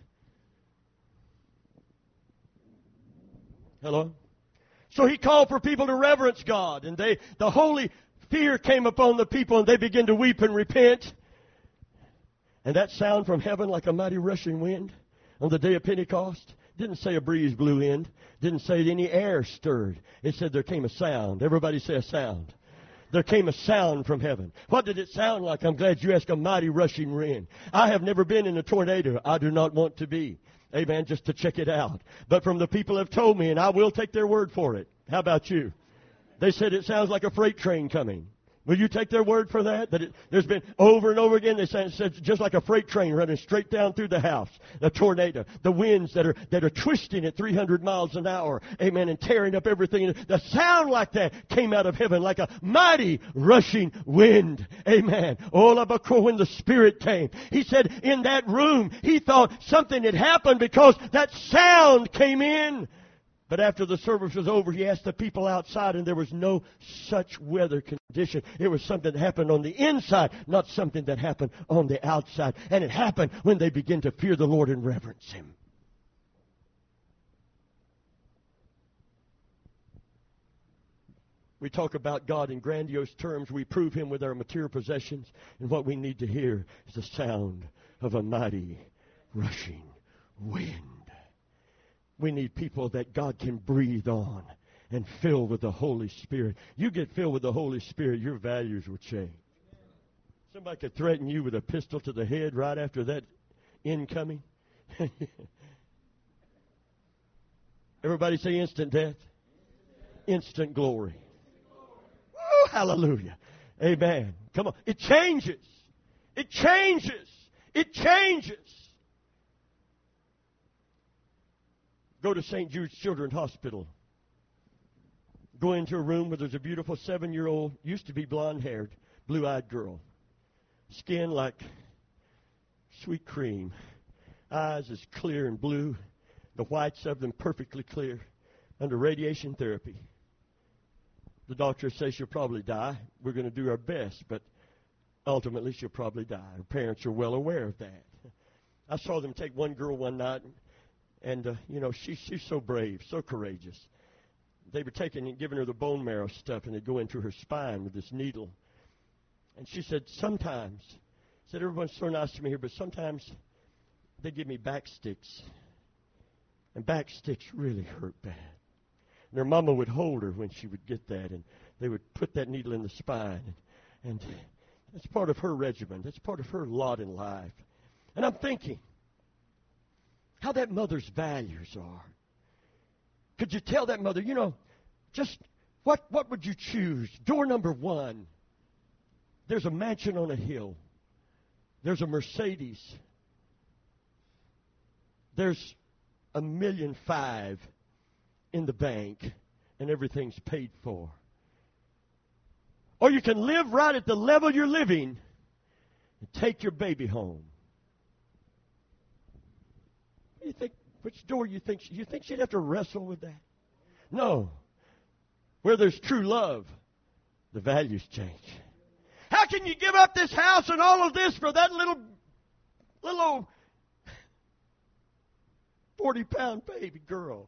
Hello? So he called for people to reverence God, and the holy fear came upon the people, and they began to weep and repent. And that sound from heaven like a mighty rushing wind on the day of Pentecost didn't say a breeze blew in, didn't say any air stirred. It said there came a sound. Everybody say a sound. There came a sound from heaven. What did it sound like? I'm glad you asked. A mighty rushing wind. I have never been in a tornado. I do not want to be. Amen. Just to check it out. But from the people have told me, and I will take their word for it. How about you? They said it sounds like a freight train coming. Will you take their word for that? There's been over and over again, they said just like a freight train running straight down through the house. A tornado. The winds that are twisting at 300 miles an hour. Amen. And tearing up everything. The sound like that came out of heaven like a mighty rushing wind. Amen. When the Spirit came. He said in that room, he thought something had happened because that sound came in. But after the service was over, he asked the people outside, and there was no such weather condition. It was something that happened on the inside, not something that happened on the outside. And it happened when they began to fear the Lord and reverence Him. We talk about God in grandiose terms. We prove Him with our material possessions. And what we need to hear is the sound of a mighty rushing wind. We need people that God can breathe on and fill with the Holy Spirit. You get filled with the Holy Spirit, your values will change. Somebody could threaten you with a pistol to the head right after that incoming. Everybody say instant death. Instant glory. Woo, hallelujah. Amen. Come on. It changes. It changes. It changes. Go to St. Jude's Children's Hospital. Go into a room where there's a beautiful 7-year-old, used to be blonde-haired, blue-eyed girl. Skin like sweet cream. Eyes as clear and blue. The whites of them perfectly clear. Under radiation therapy. The doctor says she'll probably die. We're going to do our best, but ultimately she'll probably die. Her parents are well aware of that. I saw them take one girl one night, and she's so brave, so courageous. They were taking and giving her the bone marrow stuff, and they'd go into her spine with this needle. And she said, everyone's so nice to me here, but sometimes they give me back sticks. And back sticks really hurt bad. And her mama would hold her when she would get that, and they would put that needle in the spine. And that's part of her regimen. That's part of her lot in life. And I'm thinking how that mother's values are. Could you tell that mother, just what would you choose? Door number 1, there's a mansion on a hill. There's a Mercedes. There's $1.5 million in the bank, and everything's paid for. Or you can live right at the level you're living and take your baby home. You think, which door you think she'd have to wrestle with that? No. Where there's true love, the values change. How can you give up this house and all of this for that little old 40-pound baby girl?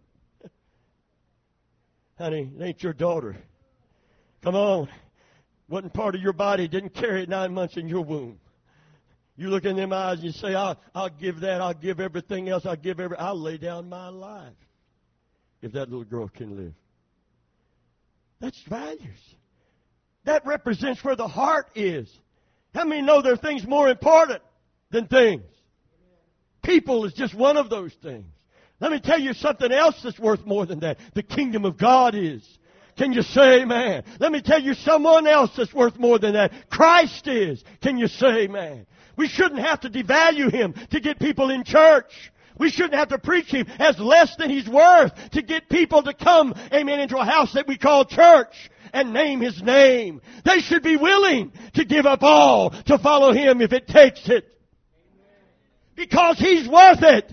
Honey, it ain't your daughter. Come on. Wasn't part of your body, didn't carry it 9 months in your womb. You look in them eyes and you say, I'll give that, I'll give everything else, I'll lay down my life if that little girl can live. That's values. That represents where the heart is. How many know there are things more important than things? People is just one of those things. Let me tell you something else that's worth more than that. The kingdom of God is. Can you say amen? Let me tell you someone else that's worth more than that. Christ is. Can you say amen? We shouldn't have to devalue Him to get people in church. We shouldn't have to preach Him as less than He's worth to get people to come, amen, into a house that we call church and name His name. They should be willing to give up all to follow Him if it takes it. Because He's worth it.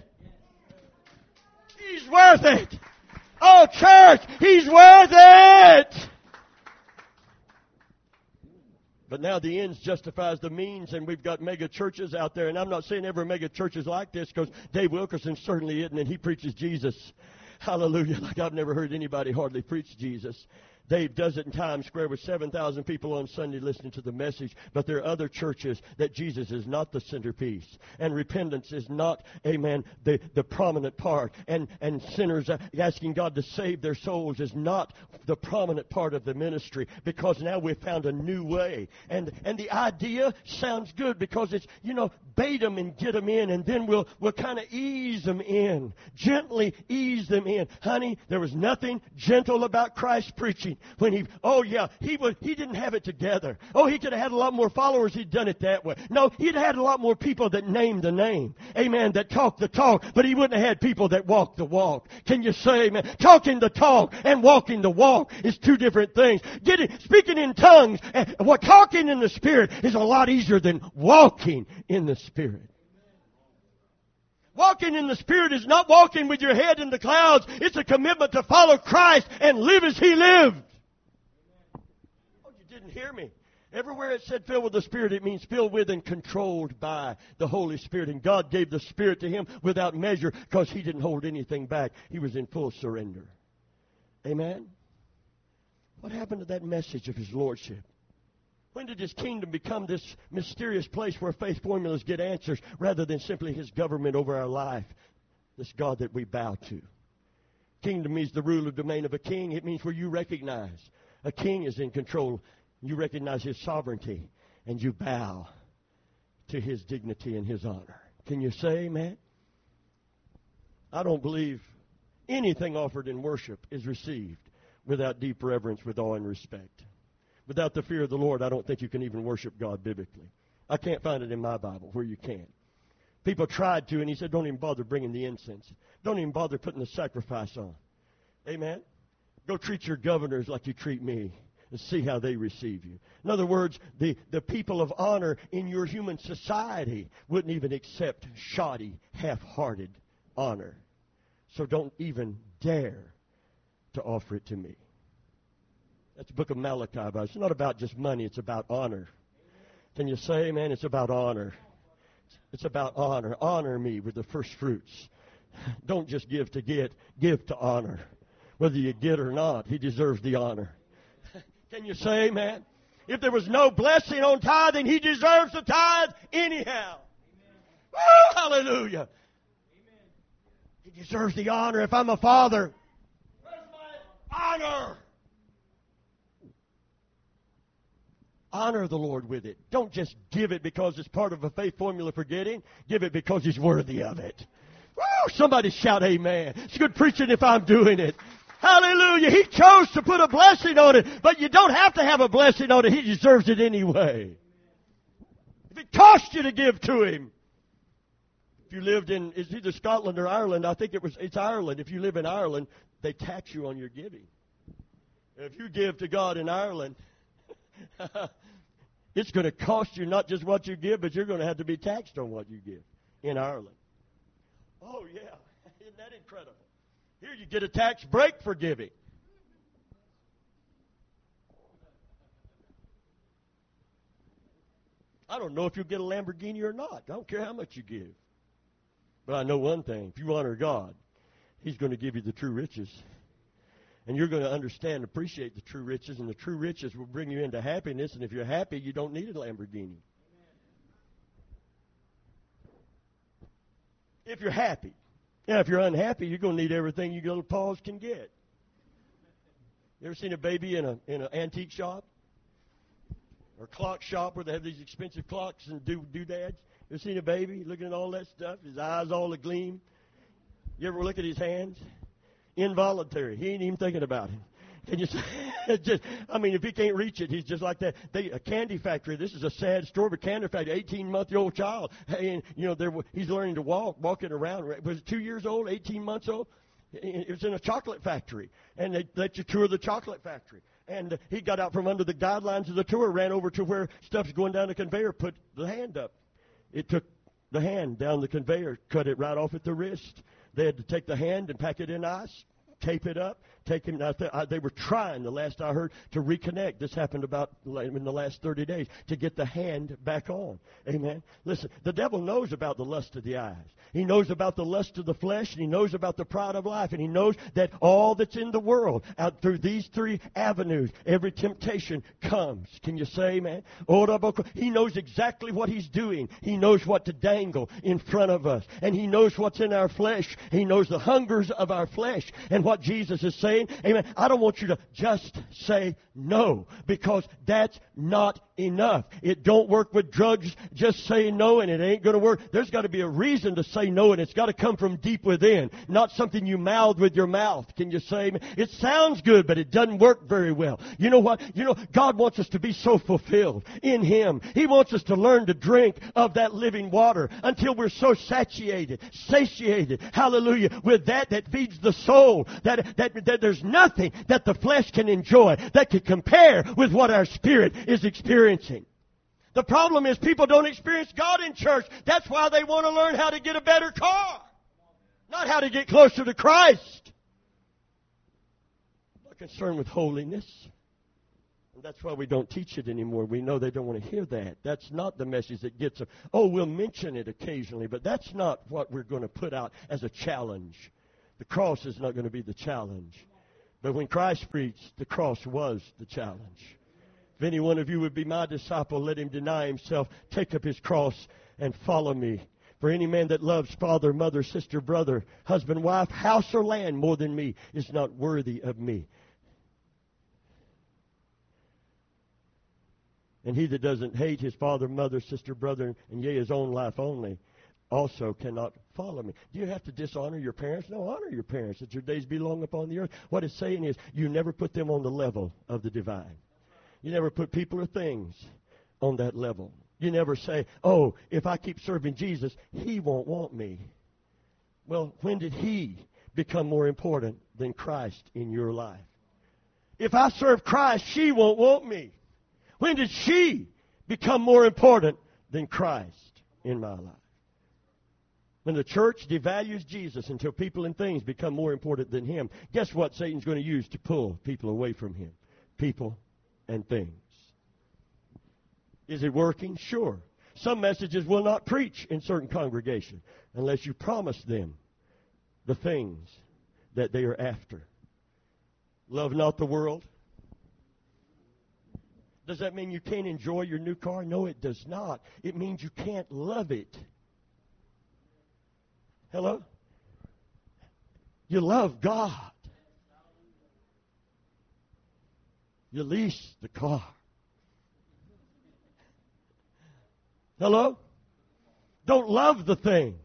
He's worth it. Oh, church, He's worth it. But now the ends justifies the means, and we've got mega churches out there. And I'm not saying every mega church is like this, because Dave Wilkerson certainly isn't, and he preaches Jesus. Hallelujah. Like I've never heard anybody hardly preach Jesus. Dave does it in Times Square with 7,000 people on Sunday listening to the message. But there are other churches that Jesus is not the centerpiece. And repentance is not, amen, the prominent part. And sinners asking God to save their souls is not the prominent part of the ministry. Because now we've found a new way. And the idea sounds good because it's, bait them and get them in. And then we'll kind of ease them in. Gently ease them in. Honey, there was nothing gentle about Christ's preaching. When he didn't have it together. Oh, he could have had a lot more followers. He'd done it that way. No, he'd had a lot more people that named the name. Amen. That talked the talk, but he wouldn't have had people that walked the walk. Can you say amen? Talking the talk and walking the walk is two different things. Speaking in tongues, talking in the Spirit is a lot easier than walking in the Spirit. Walking in the Spirit is not walking with your head in the clouds. It's a commitment to follow Christ and live as He lived. Oh, you didn't hear me. Everywhere it said filled with the Spirit, it means filled with and controlled by the Holy Spirit. And God gave the Spirit to him without measure because He didn't hold anything back. He was in full surrender. Amen? What happened to that message of His Lordship? When did His kingdom become this mysterious place where faith formulas get answers rather than simply His government over our life? This God that we bow to. Kingdom means the rule or domain of a king. It means where you recognize a king is in control. You recognize his sovereignty and you bow to his dignity and his honor. Can you say amen? I don't believe anything offered in worship is received without deep reverence, with awe and respect. Without the fear of the Lord, I don't think you can even worship God biblically. I can't find it in my Bible where you can. People tried to, and He said, don't even bother bringing the incense. Don't even bother putting the sacrifice on. Amen? Go treat your governors like you treat me and see how they receive you. In other words, the people of honor in your human society wouldn't even accept shoddy, half-hearted honor. So don't even dare to offer it to me. That's the book of Malachi. It's not about just money. It's about honor. Can you say, man, it's about honor. It's about honor. Honor me with the first fruits. Don't just give to get. Give to honor. Whether you get or not, He deserves the honor. Can you say, man? If there was no blessing on tithing, He deserves the tithe anyhow. Woo, hallelujah. Amen. He deserves the honor. If I'm a father, where's my honor? Honor the Lord with it. Don't just give it because it's part of a faith formula for getting. Give it because He's worthy of it. Woo! Somebody shout amen. It's good preaching if I'm doing it. Hallelujah. He chose to put a blessing on it, but you don't have to have a blessing on it. He deserves it anyway. If it cost you to give to Him. If you lived in, it's either Scotland or Ireland. I think it's Ireland. If you live in Ireland, they tax you on your giving. If you give to God in Ireland, it's going to cost you not just what you give, but you're going to have to be taxed on what you give in Ireland. Oh, yeah. Isn't that incredible? Here you get a tax break for giving. I don't know if you'll get a Lamborghini or not. I don't care how much you give. But I know one thing. If you honor God, He's going to give you the true riches. And you're going to understand and appreciate the true riches, and the true riches will bring you into happiness. And if you're happy, you don't need a Lamborghini. If you're happy. Now, if you're unhappy, you're going to need everything you little paws can get. You ever seen a baby in an antique shop? Or clock shop where they have these expensive clocks and doodads? You ever seen a baby looking at all that stuff? His eyes all agleam. You ever look at his hands? Involuntary. He ain't even thinking about it. Can you say, if he can't reach it, he's just like that. A candy factory. This is a sad story. A candy factory. 18-month-old child. And he's learning to walking around. Was it 2 years old? 18 months old? It was in a chocolate factory, and they let you tour the chocolate factory. And he got out from under the guidelines of the tour, ran over to where stuff's going down the conveyor, put the hand up. It took the hand down the conveyor, cut it right off at the wrist. They had to take the hand and pack it in ice, tape it up, take him. They were trying, the last I heard, to reconnect. This happened about in the last 30 days, to get the hand back on. Amen. Listen, the devil knows about the lust of the eyes. He knows about the lust of the flesh, and he knows about the pride of life, and he knows that all that's in the world, out through these three avenues, every temptation comes. Can you say, man? He knows exactly what he's doing. He knows what to dangle in front of us, and he knows what's in our flesh. He knows the hungers of our flesh, and what Jesus is saying. Amen. I don't want you to just say no, because that's not enough. It don't work with drugs, just saying no, and it ain't going to work. There's got to be a reason to say no, and it's got to come from deep within, not something you mouth with your mouth. Can you say, it sounds good, but it doesn't work very well. You know what? God wants us to be so fulfilled in Him. He wants us to learn to drink of that living water until we're so satiated, hallelujah, with that feeds the soul, that there's nothing that the flesh can enjoy that can compare with what our spirit is experiencing. The problem is people don't experience God in church. That's why they want to learn how to get a better car, not how to get closer to Christ. I'm not concerned with holiness. And that's why we don't teach it anymore. We know they don't want to hear that. That's not the message that gets them. Oh, we'll mention it occasionally, but that's not what we're going to put out as a challenge. The cross is not going to be the challenge. But when Christ preached, the cross was the challenge. If any one of you would be my disciple, let him deny himself, take up his cross, and follow me. For any man that loves father, mother, sister, brother, husband, wife, house, or land more than me is not worthy of me. And he that doesn't hate his father, mother, sister, brother, and yea, his own life only, also cannot follow me. Do you have to dishonor your parents? No, honor your parents, that your days be long upon the earth. What it's saying is, you never put them on the level of the divine. You never put people or things on that level. You never say, oh, if I keep serving Jesus, He won't want me. Well, when did He become more important than Christ in your life? If I serve Christ, she won't want me. When did she become more important than Christ in my life? When the church devalues Jesus until people and things become more important than Him, guess what Satan's going to use to pull people away from Him? People and things. Is it working? Sure. Some messages will not preach in certain congregations unless you promise them the things that they are after. Love not the world. Does that mean you can't enjoy your new car? No, it does not. It means you can't love it. Hello? You love God. You lease the car. Hello? Don't love the things.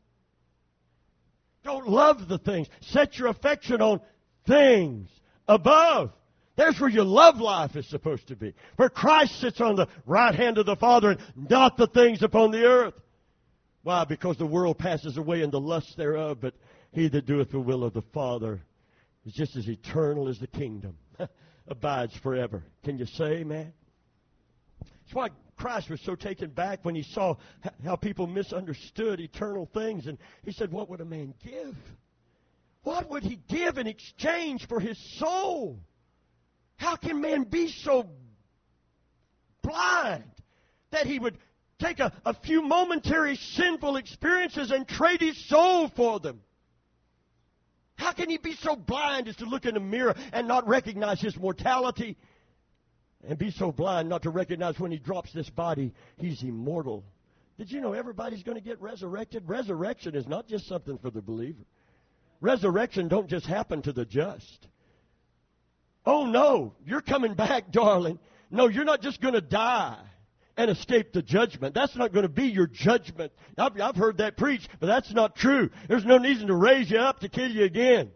Don't love the things. Set your affection on things above. There's where your love life is supposed to be. Where Christ sits on the right hand of the Father and not the things upon the earth. Why? Because the world passes away and the lust thereof, but he that doeth the will of the Father is just as eternal as the kingdom. Abides forever. Can you say, man? That's why Christ was so taken back when he saw how people misunderstood eternal things. And he said, what would a man give? What would he give in exchange for his soul? How can man be so blind that he would take a few momentary sinful experiences and trade his soul for them? How can he be so blind as to look in a mirror and not recognize his mortality? And be so blind not to recognize when he drops this body, he's immortal. Did you know everybody's going to get resurrected? Resurrection is not just something for the believer. Resurrection don't just happen to the just. Oh, no, you're coming back, darling. No, you're not just going to die and escape the judgment. That's not going to be your judgment. I've heard that preached, but that's not true. There's no reason to raise you up to kill you again.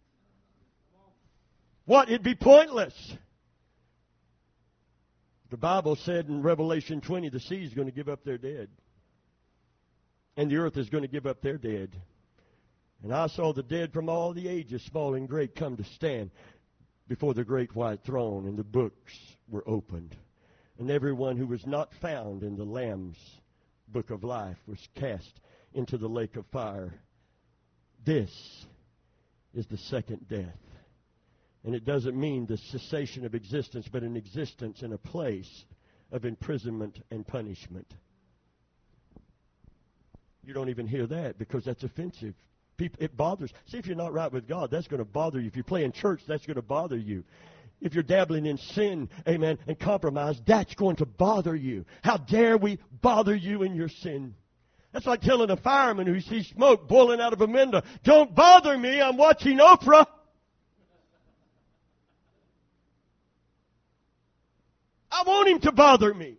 What? It'd be pointless. The Bible said in Revelation 20, the sea is going to give up their dead. And the earth is going to give up their dead. And I saw the dead from all the ages, small and great, come to stand before the great white throne, and the books were opened. And everyone who was not found in the Lamb's book of life was cast into the lake of fire. This is the second death. And it doesn't mean the cessation of existence, but an existence in a place of imprisonment and punishment. You don't even hear that because that's offensive. It bothers. See, if you're not right with God, that's going to bother you. If you play in church, that's going to bother you. If you're dabbling in sin, amen, and compromise, that's going to bother you. How dare we bother you in your sin? That's like telling a fireman who sees smoke boiling out of a window, don't bother me, I'm watching Oprah. I want him to bother me.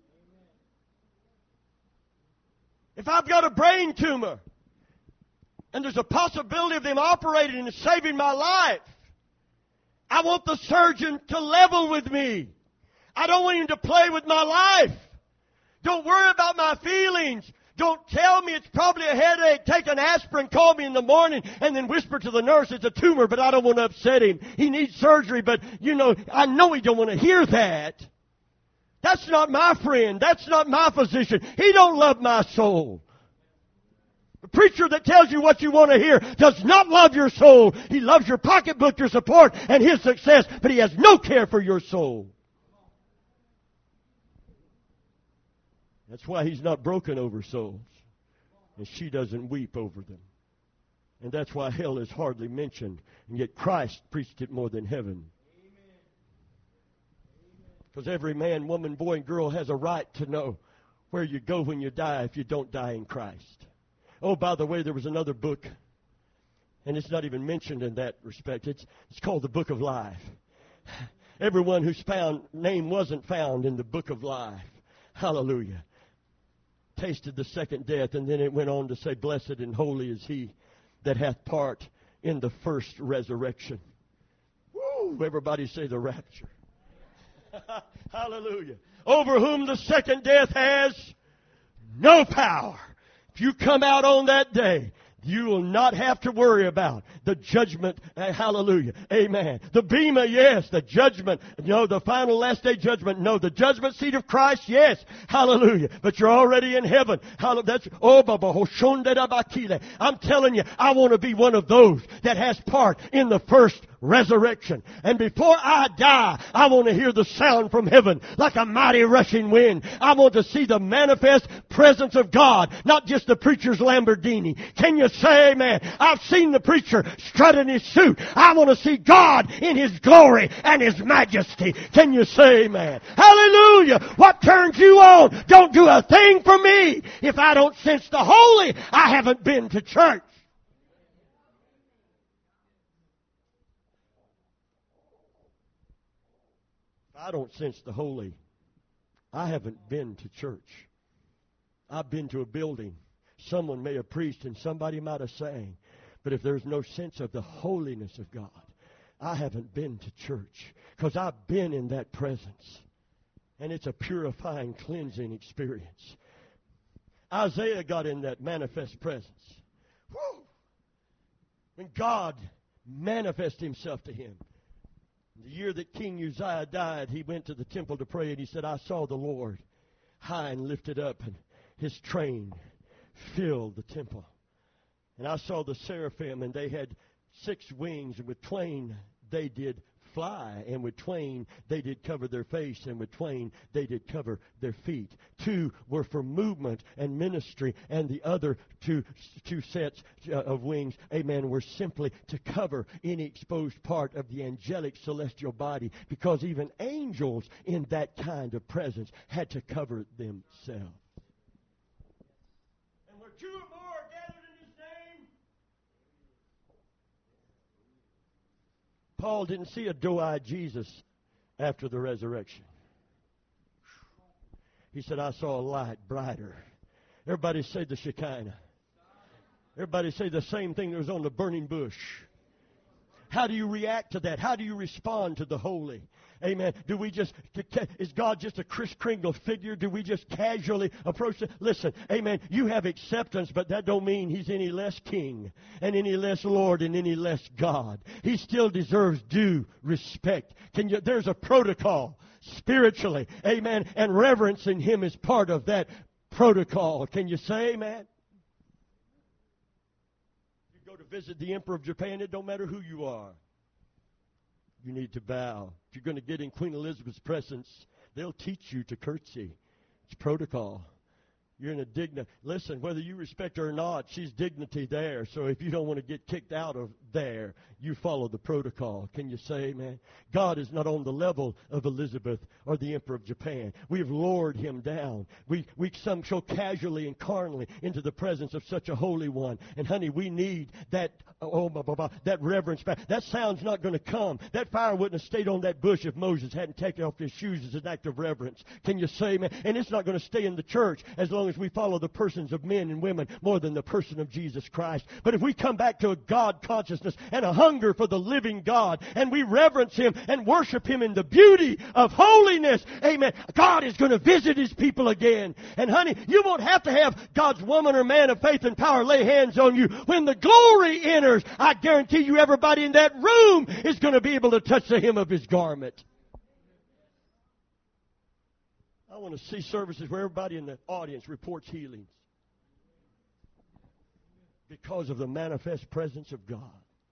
If I've got a brain tumor and there's a possibility of them operating and saving my life, I want the surgeon to level with me. I don't want him to play with my life. Don't worry about my feelings. Don't tell me it's probably a headache. Take an aspirin, call me in the morning, and then whisper to the nurse it's a tumor, but I don't want to upset him. He needs surgery, but, I know he don't want to hear that. That's not my friend. That's not my physician. He don't love my soul. The preacher that tells you what you want to hear does not love your soul. He loves your pocketbook, your support, and his success, but he has no care for your soul. That's why he's not broken over souls, and she doesn't weep over them. And that's why hell is hardly mentioned, and yet Christ preached it more than heaven. Because every man, woman, boy, and girl has a right to know where you go when you die if you don't die in Christ. Oh, by the way, there was another book, and it's not even mentioned in that respect. It's called the Book of Life. Everyone whose name wasn't found in the Book of Life, hallelujah, tasted the second death, and then it went on to say, blessed and holy is he that hath part in the first resurrection. Woo! Everybody say the rapture. Hallelujah. Over whom the second death has no power. If you come out on that day, you will not have to worry about the judgment. Hallelujah. Amen. The bema, yes. The judgment. No, the final last day judgment. No, the judgment seat of Christ, yes. Hallelujah. But you're already in heaven. Hallelujah. I'm telling you, I want to be one of those that has part in the first resurrection. And before I die, I want to hear the sound from heaven like a mighty rushing wind. I want to see the manifest presence of God, not just the preacher's Lamborghini. Can you say amen? I've seen the preacher strut in his suit. I want to see God in His glory and His majesty. Can you say amen? Hallelujah! What turns you on? Don't do a thing for me. If I don't sense the holy, I haven't been to church. I don't sense the holy, I haven't been to church. I've been to a building. Someone may have preached and somebody might have sang. But if there's no sense of the holiness of God, I haven't been to church. Because I've been in that presence. And it's a purifying, cleansing experience. Isaiah got in that manifest presence. Woo! When God manifested Himself to him. The year that King Uzziah died, he went to the temple to pray, and he said, I saw the Lord high and lifted up, and His train filled the temple. And I saw the seraphim, and they had 6 wings, and with twain they did fly, and with twain they did cover their face, and with twain they did cover their feet. 2 were for movement and ministry, and the other two sets of wings, amen, were simply to cover any exposed part of the angelic celestial body, because even angels in that kind of presence had to cover themselves. And where 2 or more are gathered in His name, Paul didn't see a doe-eyed Jesus after the resurrection. He said, I saw a light brighter. Everybody say the Shekinah. Everybody say the same thing that was on the burning bush. How do you react to that? How do you respond to the holy? Amen. Is God just a Kris Kringle figure? Do we just casually approach it? Listen, amen, you have acceptance, but that don't mean He's any less king and any less Lord and any less God. He still deserves due respect. There's a protocol spiritually, amen, and reverencing Him is part of that protocol. Can you say amen? You go to visit the Emperor of Japan, it don't matter who you are. You need to bow. If you're going to get in Queen Elizabeth's presence, they'll teach you to curtsy. It's protocol. You're in a dignity. Listen, whether you respect her or not, she's dignity there. So if you don't want to get kicked out of there, you follow the protocol. Can you say amen? God is not on the level of Elizabeth or the Emperor of Japan. We have lowered him down. We some so casually and carnally into the presence of such a holy one. And honey, we need that, that reverence. That sound's not going to come. That fire wouldn't have stayed on that bush if Moses hadn't taken off his shoes as an act of reverence. Can you say amen? And it's not going to stay in the church as long as we follow the persons of men and women more than the person of Jesus Christ. But if we come back to a God consciousness and a hunger for the living God, and we reverence him and worship him in the beauty of holiness, amen, God is going to visit his people again. And honey, you won't have to have God's woman or man of faith and power lay hands on you. When the glory enters, I guarantee you everybody in that room is going to be able to touch the hem of his garment. I want to see services where everybody in the audience reports healings because of the manifest presence of God.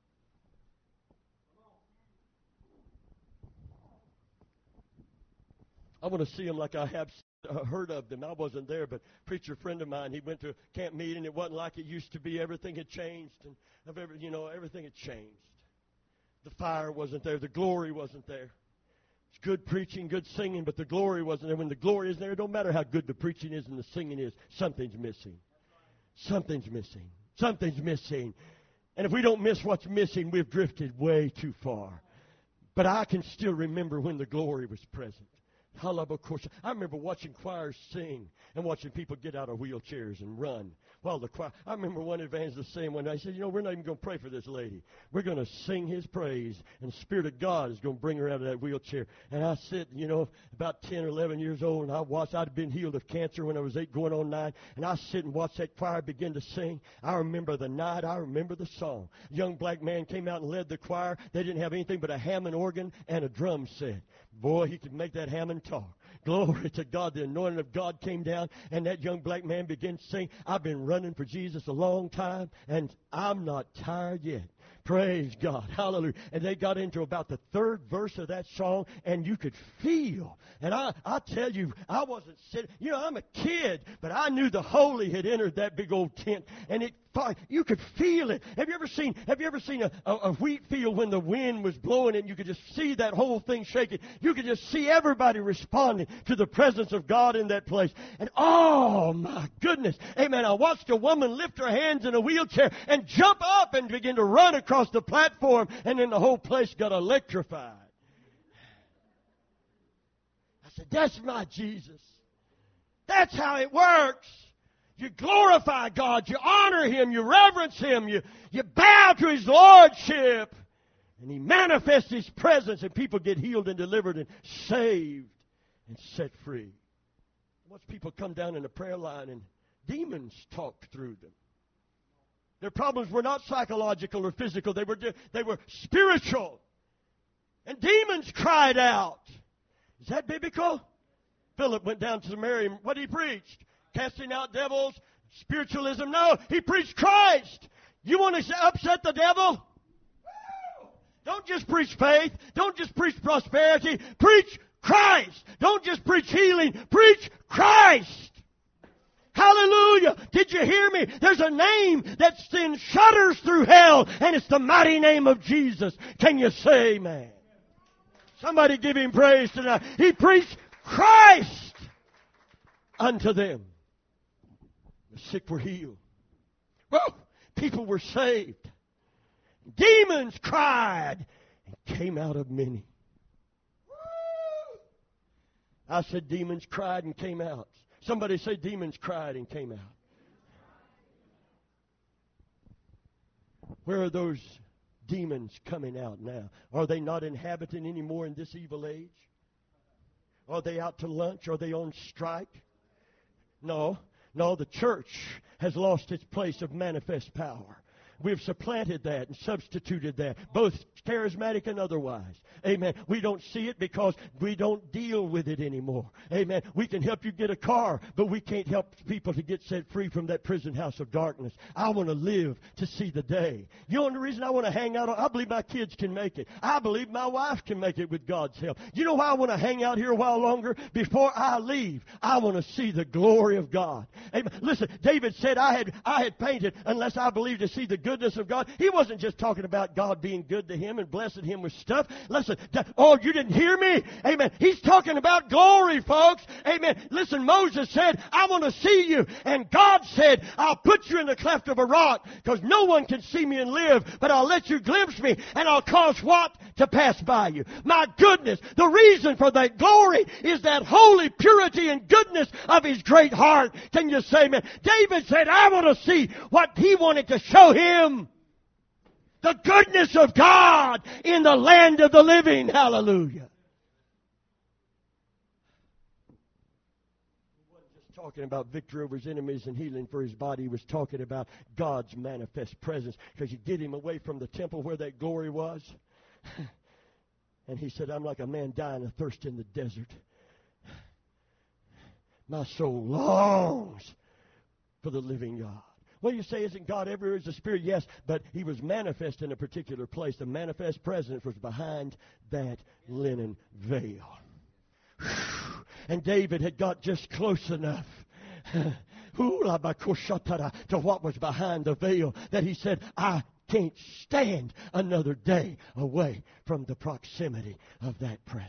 I want to see them like I have heard of them. I wasn't there, but a preacher friend of mine, he went to a camp meeting. It wasn't like it used to be. Everything had changed, and everything had changed. The fire wasn't there. The glory wasn't there. It's good preaching, good singing, but the glory wasn't there. When the glory isn't there, it don't matter how good the preaching is and the singing is. Something's missing. Something's missing. Something's missing. And if we don't miss what's missing, we've drifted way too far. But I can still remember when the glory was present. I remember watching choirs sing and watching people get out of wheelchairs and run while the choir. I remember one evangelist saying one day, he said, we're not even going to pray for this lady. We're going to sing his praise, and the Spirit of God is going to bring her out of that wheelchair. And I sit, about 10 or 11 years old, and I watched. I'd been healed of cancer when I was 8, going on 9, and I sit and watch that choir begin to sing. I remember the night. I remember the song. A young black man came out and led the choir. They didn't have anything but a Hammond organ and a drum set. Boy, he could make that Hammond talk. Glory to God. The anointing of God came down, and that young black man began to sing, I've been running for Jesus a long time, and I'm not tired yet. Praise God. Hallelujah. And they got into about the 3rd verse of that song, and you could feel. And I tell you, I wasn't sitting. I'm a kid, but I knew the Holy had entered that big old tent, and you could feel it. Have you ever seen a wheat field when the wind was blowing and you could just see that whole thing shaking? You could just see everybody responding to the presence of God in that place. And oh my goodness. Amen. I watched a woman lift her hands in a wheelchair and jump up and begin to run across the platform, and then the whole place got electrified. I said, that's my Jesus. That's how it works. You glorify God. You honor him. You reverence him. You bow to his lordship. And he manifests his presence, and people get healed and delivered and saved and set free. Watch people come down in the prayer line and demons talk through them. Their problems were not psychological or physical. They were spiritual. And demons cried out. Is that biblical? Philip went down to Samaria, and what he preached? Casting out devils, spiritualism. No, he preached Christ. You want to upset the devil? Don't just preach faith. Don't just preach prosperity. Preach Christ. Don't just preach healing. Preach Christ. Hallelujah. Did you hear me? There's a name that sends shudders through hell, and it's the mighty name of Jesus. Can you say amen? Somebody give him praise tonight. He preached Christ unto them. The sick were healed. Well, people were saved. Demons cried and came out of many. I said demons cried and came out. Somebody say demons cried and came out. Where are those demons coming out now? Are they not inhabiting anymore in this evil age? Are they out to lunch? Are they on strike? No, the church has lost its place of manifest power. We've supplanted that and substituted that, both charismatic and otherwise. Amen. We don't see it because we don't deal with it anymore. Amen. We can help you get a car, but we can't help people to get set free from that prison house of darkness. I want to live to see the day. You know the reason I want to hang out? I believe my kids can make it. I believe my wife can make it with God's help. You know why I want to hang out here a while longer? Before I leave, I want to see the glory of God. Amen. Listen, David said, I had painted unless I believed to see the goodness of God. He wasn't just talking about God being good to him and blessing him with stuff. Listen, oh, you didn't hear me? Amen. He's talking about glory, folks. Amen. Listen, Moses said, I want to see you. And God said, I'll put you in the cleft of a rock because no one can see me and live, but I'll let you glimpse me and I'll cause what? To pass by you. My goodness, the reason for that glory is that holy purity and goodness of his great heart. Can you say, man? David said, I want to see what he wanted to show him. The goodness of God in the land of the living. Hallelujah. He wasn't just talking about victory over his enemies and healing for his body. He was talking about God's manifest presence. Because you get him away from the temple where that glory was. And he said, I'm like a man dying of thirst in the desert. My soul longs for the living God. Well, you say, isn't God everywhere? Is the Spirit? Yes, but he was manifest in a particular place. The manifest presence was behind that linen veil. And David had got just close enough to what was behind the veil that he said, I can't stand another day away from the proximity of that presence.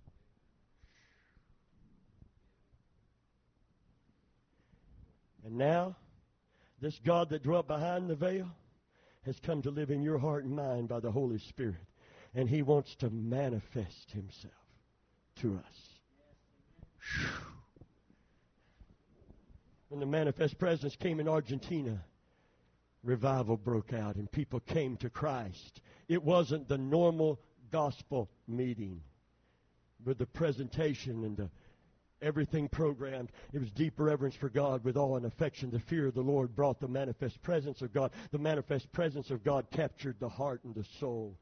And now, this God that dwelt behind the veil has come to live in your heart and mind by the Holy Spirit. And he wants to manifest himself to us. Whew. When the manifest presence came in Argentina, revival broke out and people came to Christ. It wasn't the normal gospel meeting with the presentation and everything programmed. It was deep reverence for God with awe and affection. The fear of the Lord brought the manifest presence of God. The manifest presence of God captured the heart and the soul.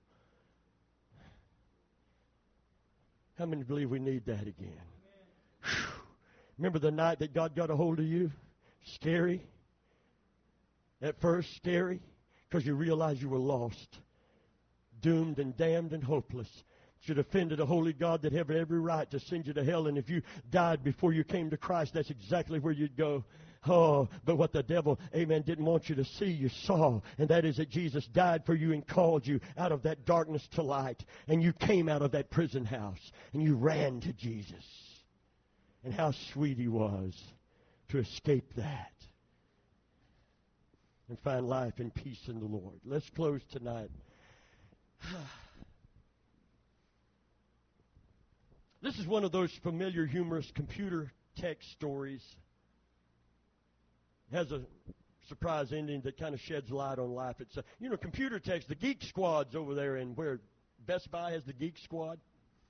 How many believe we need that again? Remember the night that God got a hold of you? Scary. At first, scary, because you realized you were lost, doomed and damned and hopeless. You'd offended a holy God that had every right to send you to hell, and if you died before you came to Christ, that's exactly where you'd go. Oh, but what the devil, amen, didn't want you to see, you saw, and that is that Jesus died for you and called you out of that darkness to light, and you came out of that prison house, and you ran to Jesus. And how sweet he was to escape that and find life and peace in the Lord. Let's close tonight. This is one of those familiar, humorous computer text stories. It has a surprise ending that kind of sheds light on life. It's computer text. The Geek Squad's over there, and where Best Buy has the Geek Squad.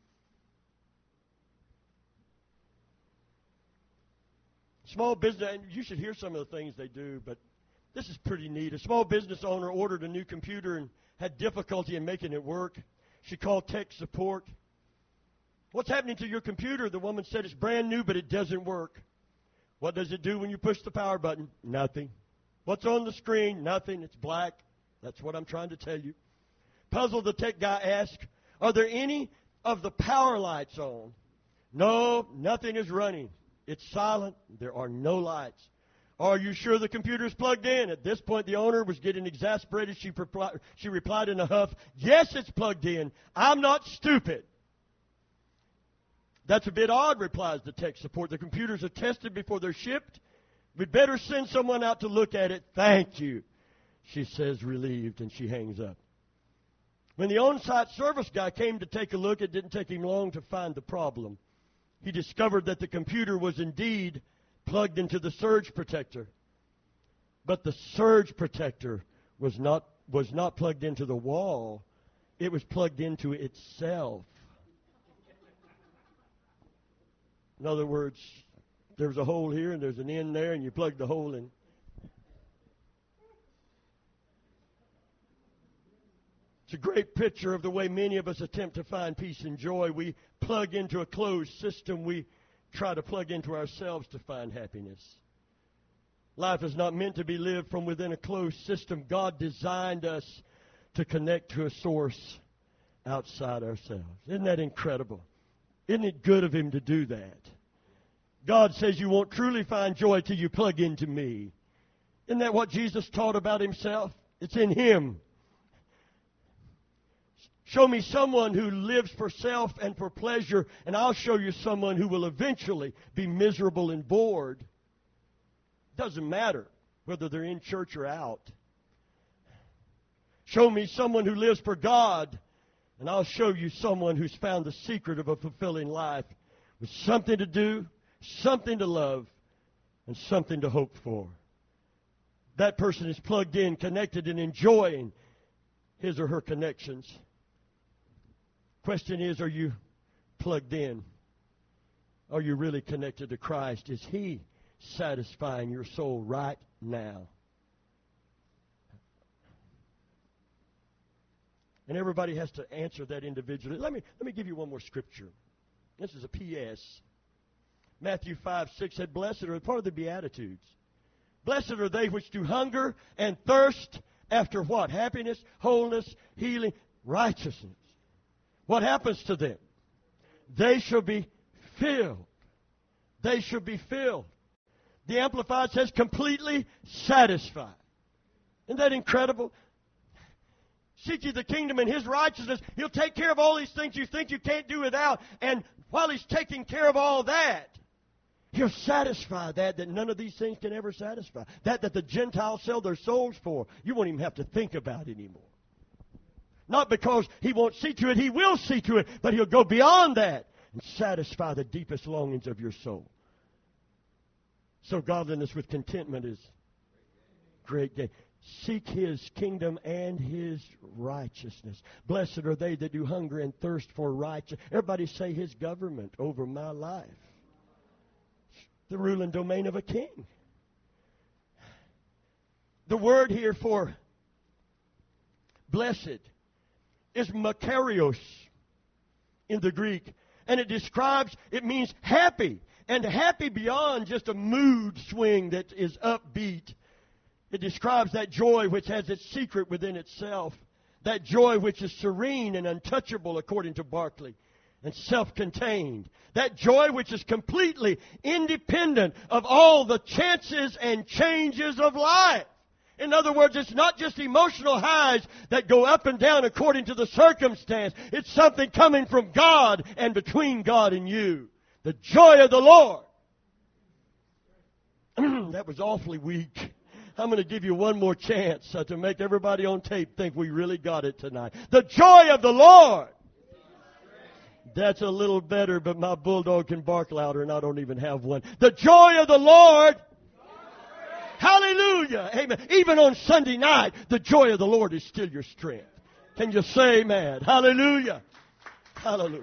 Small business, and you should hear some of the things they do, but this is pretty neat. A small business owner ordered a new computer and had difficulty in making it work. She called tech support. What's happening to your computer? The woman said, it's brand new, but it doesn't work. What does it do when you push the power button? Nothing. What's on the screen? Nothing. It's black. That's what I'm trying to tell you. Puzzled, the tech guy asked, are there any of the power lights on? No, nothing is running. It's silent. There are no lights. Are you sure the computer's plugged in? At this point, the owner was getting exasperated. She replied in a huff, yes, it's plugged in. I'm not stupid. That's a bit odd, replies the tech support. The computers are tested before they're shipped. We'd better send someone out to look at it. Thank you, she says, relieved, and she hangs up. When the on-site service guy came to take a look, it didn't take him long to find the problem. He discovered that the computer was indeed plugged into the surge protector. But the surge protector was not plugged into the wall. It was plugged into itself. In other words, there's a hole here and there's an end there, and you plug the hole in. a great picture of the way many of us attempt to find peace and joy. We plug into a closed system. We try to plug into ourselves to find happiness. Life is not meant to be lived from within a closed system. God designed us to connect to a source outside ourselves. Isn't that incredible? Isn't it good of Him to do that? God says you won't truly find joy till you plug into me. Isn't that what Jesus taught about Himself? It's in Him. Show me someone who lives for self and for pleasure, and I'll show you someone who will eventually be miserable and bored. Doesn't matter whether they're in church or out. Show me someone who lives for God, and I'll show you someone who's found the secret of a fulfilling life with something to do, something to love, and something to hope for. That person is plugged in, connected, and enjoying his or her connections. Question is, are you plugged in? Are you really connected to Christ? Is He satisfying your soul right now? And everybody has to answer that individually. Let me give you one more scripture. This is a P.S. Matthew 5:6 said, "Blessed are," part of the Beatitudes. "Blessed are they which do hunger and thirst after" what? Happiness, wholeness, healing, righteousness. What happens to them? They shall be filled. They shall be filled. The Amplified says completely satisfied. Isn't that incredible? Seek ye the kingdom and His righteousness. He'll take care of all these things you think you can't do without. And while He's taking care of all that, He'll satisfy that none of these things can ever satisfy. That the Gentiles sell their souls for. You won't even have to think about it anymore. Not because He won't see to it. He will see to it. But He'll go beyond that and satisfy the deepest longings of your soul. So godliness with contentment is great gain. Seek His kingdom and His righteousness. Blessed are they that do hunger and thirst for righteousness. Everybody say His government over my life. The rule and domain of a king. The word here for blessed is makarios in the Greek. And it means happy. And happy beyond just a mood swing that is upbeat. It describes that joy which has its secret within itself. That joy which is serene and untouchable, according to Barclay, and self-contained. That joy which is completely independent of all the chances and changes of life. In other words, it's not just emotional highs that go up and down according to the circumstance. It's something coming from God and between God and you. The joy of the Lord. That was awfully weak. I'm going to give you one more chance to make everybody on tape think we really got it tonight. The joy of the Lord. That's a little better, but my bulldog can bark louder and I don't even have one. The joy of the Lord. Hallelujah. Amen. Even on Sunday night, the joy of the Lord is still your strength. Can you say amen? Hallelujah. Hallelujah.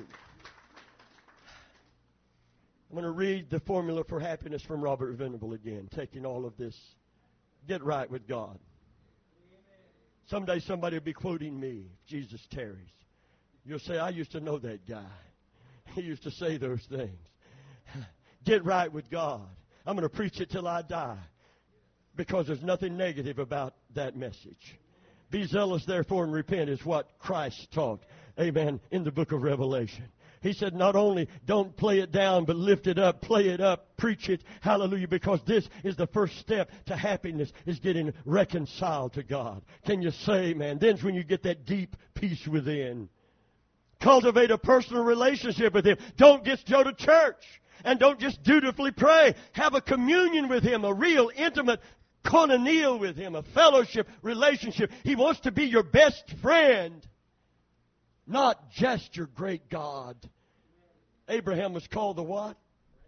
I'm going to read the formula for happiness from Robert Venable again, taking all of this. Get right with God. Someday somebody will be quoting me, Jesus tarries. You'll say, I used to know that guy. He used to say those things. Get right with God. I'm going to preach it till I die. Because there's nothing negative about that message. Be zealous, therefore, and repent is what Christ taught. Amen. In the book of Revelation. He said, not only don't play it down, but lift it up, play it up, preach it. Hallelujah. Because this is the first step to happiness, is getting reconciled to God. Can you say, man? Then's when you get that deep peace within. Cultivate a personal relationship with Him. Don't just go to church. And don't just dutifully pray. Have a communion with Him, a real intimate koinonia with Him, a fellowship relationship. He wants to be your best friend, not just your great God. Abraham was called the what?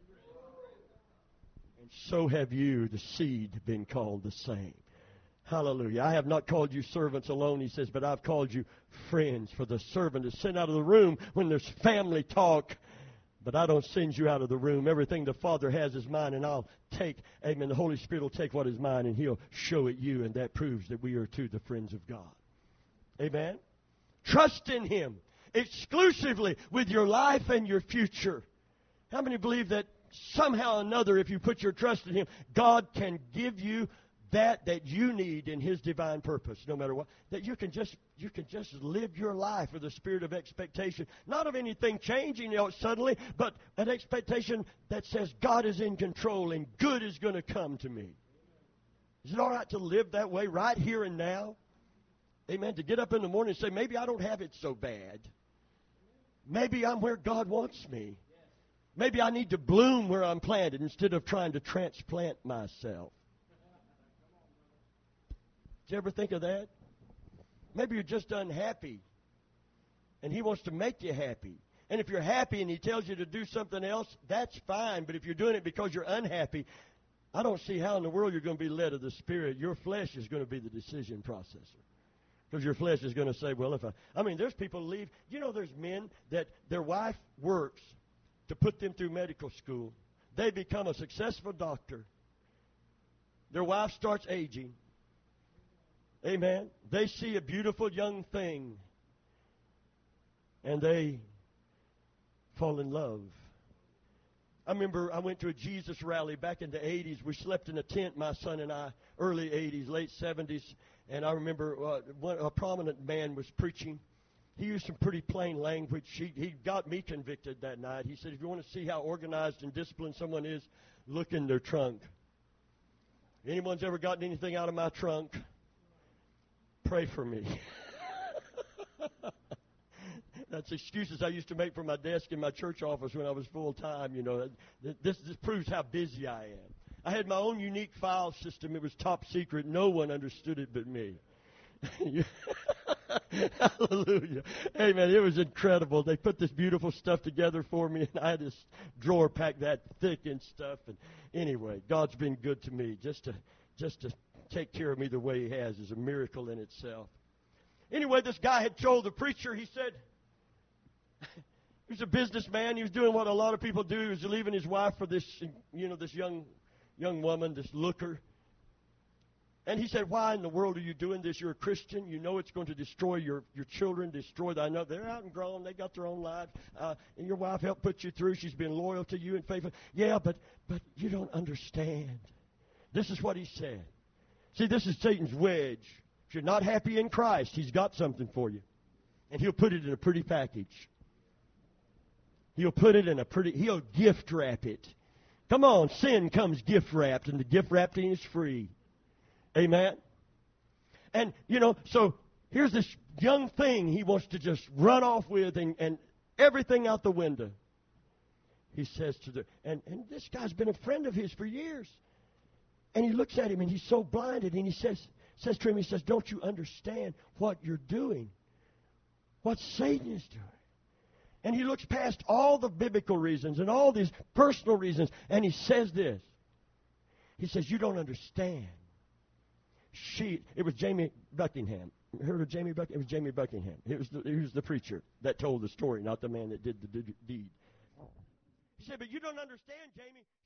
And so have you, the seed, been called the same. Hallelujah. I have not called you servants alone, he says, but I've called you friends. For the servant is sent out of the room when there's family talk. But I don't send you out of the room. Everything the Father has is mine, and I'll take, amen, the Holy Spirit will take what is mine, and He'll show it you, and that proves that we are too the friends of God. Amen? Trust in Him exclusively with your life and your future. How many believe that somehow or another, if you put your trust in Him, God can give you that you need in His divine purpose, no matter what? That you can just live your life with a spirit of expectation, not of anything changing suddenly, but an expectation that says God is in control and good is going to come to me. Is it all right to live that way right here and now? Amen. To get up in the morning and say, maybe I don't have it so bad. Maybe I'm where God wants me. Maybe I need to bloom where I'm planted instead of trying to transplant myself. Did you ever think of that? Maybe you're just unhappy, and He wants to make you happy. And if you're happy and He tells you to do something else, that's fine. But if you're doing it because you're unhappy, I don't see how in the world you're going to be led of the Spirit. Your flesh is going to be the decision processor. Because your flesh is going to say, well, there's people who leave. There's men that their wife works to put them through medical school. They become a successful doctor. Their wife starts aging. Amen. They see a beautiful young thing, and they fall in love. I remember I went to a Jesus rally back in the 80s. We slept in a tent, my son and I, early 80s, late 70s. And I remember a prominent man was preaching. He used some pretty plain language. He got me convicted that night. He said, if you want to see how organized and disciplined someone is, look in their trunk. Anyone's ever gotten anything out of my trunk? Pray for me. That's excuses I used to make for my desk in my church office when I was full-time. This proves how busy I am. I had my own unique file system. It was top secret. No one understood it but me. Hallelujah. Amen. It was incredible. They put this beautiful stuff together for me, and I had this drawer packed that thick and stuff. And anyway, God's been good to me. Just to take care of me the way He has is a miracle in itself. Anyway, this guy had told the preacher, he said, he was a businessman. He was doing what a lot of people do. He was leaving his wife for this, this young woman, this looker. And he said, why in the world are you doing this? You're a Christian. You know it's going to destroy your children, I know they're out and grown. They got their own lives. And your wife helped put you through. She's been loyal to you and faithful. Yeah, but you don't understand. This is what he said. See, this is Satan's wedge. If you're not happy in Christ, he's got something for you. And he'll put it in a pretty package. He'll gift wrap it. Come on, sin comes gift wrapped, and the gift wrapping is free. Amen? And, so here's this young thing he wants to just run off with and everything out the window. He says and this guy's been a friend of his for years. And he looks at him and he's so blinded, and he says to him, don't you understand what you're doing? What Satan is doing? And he looks past all the biblical reasons and all these personal reasons, and he says this. He says, you don't understand. It was Jamie Buckingham. Heard of Jamie Buckingham? It was Jamie Buckingham. He was the preacher that told the story, not the man that did the deed. He said, but you don't understand, Jamie.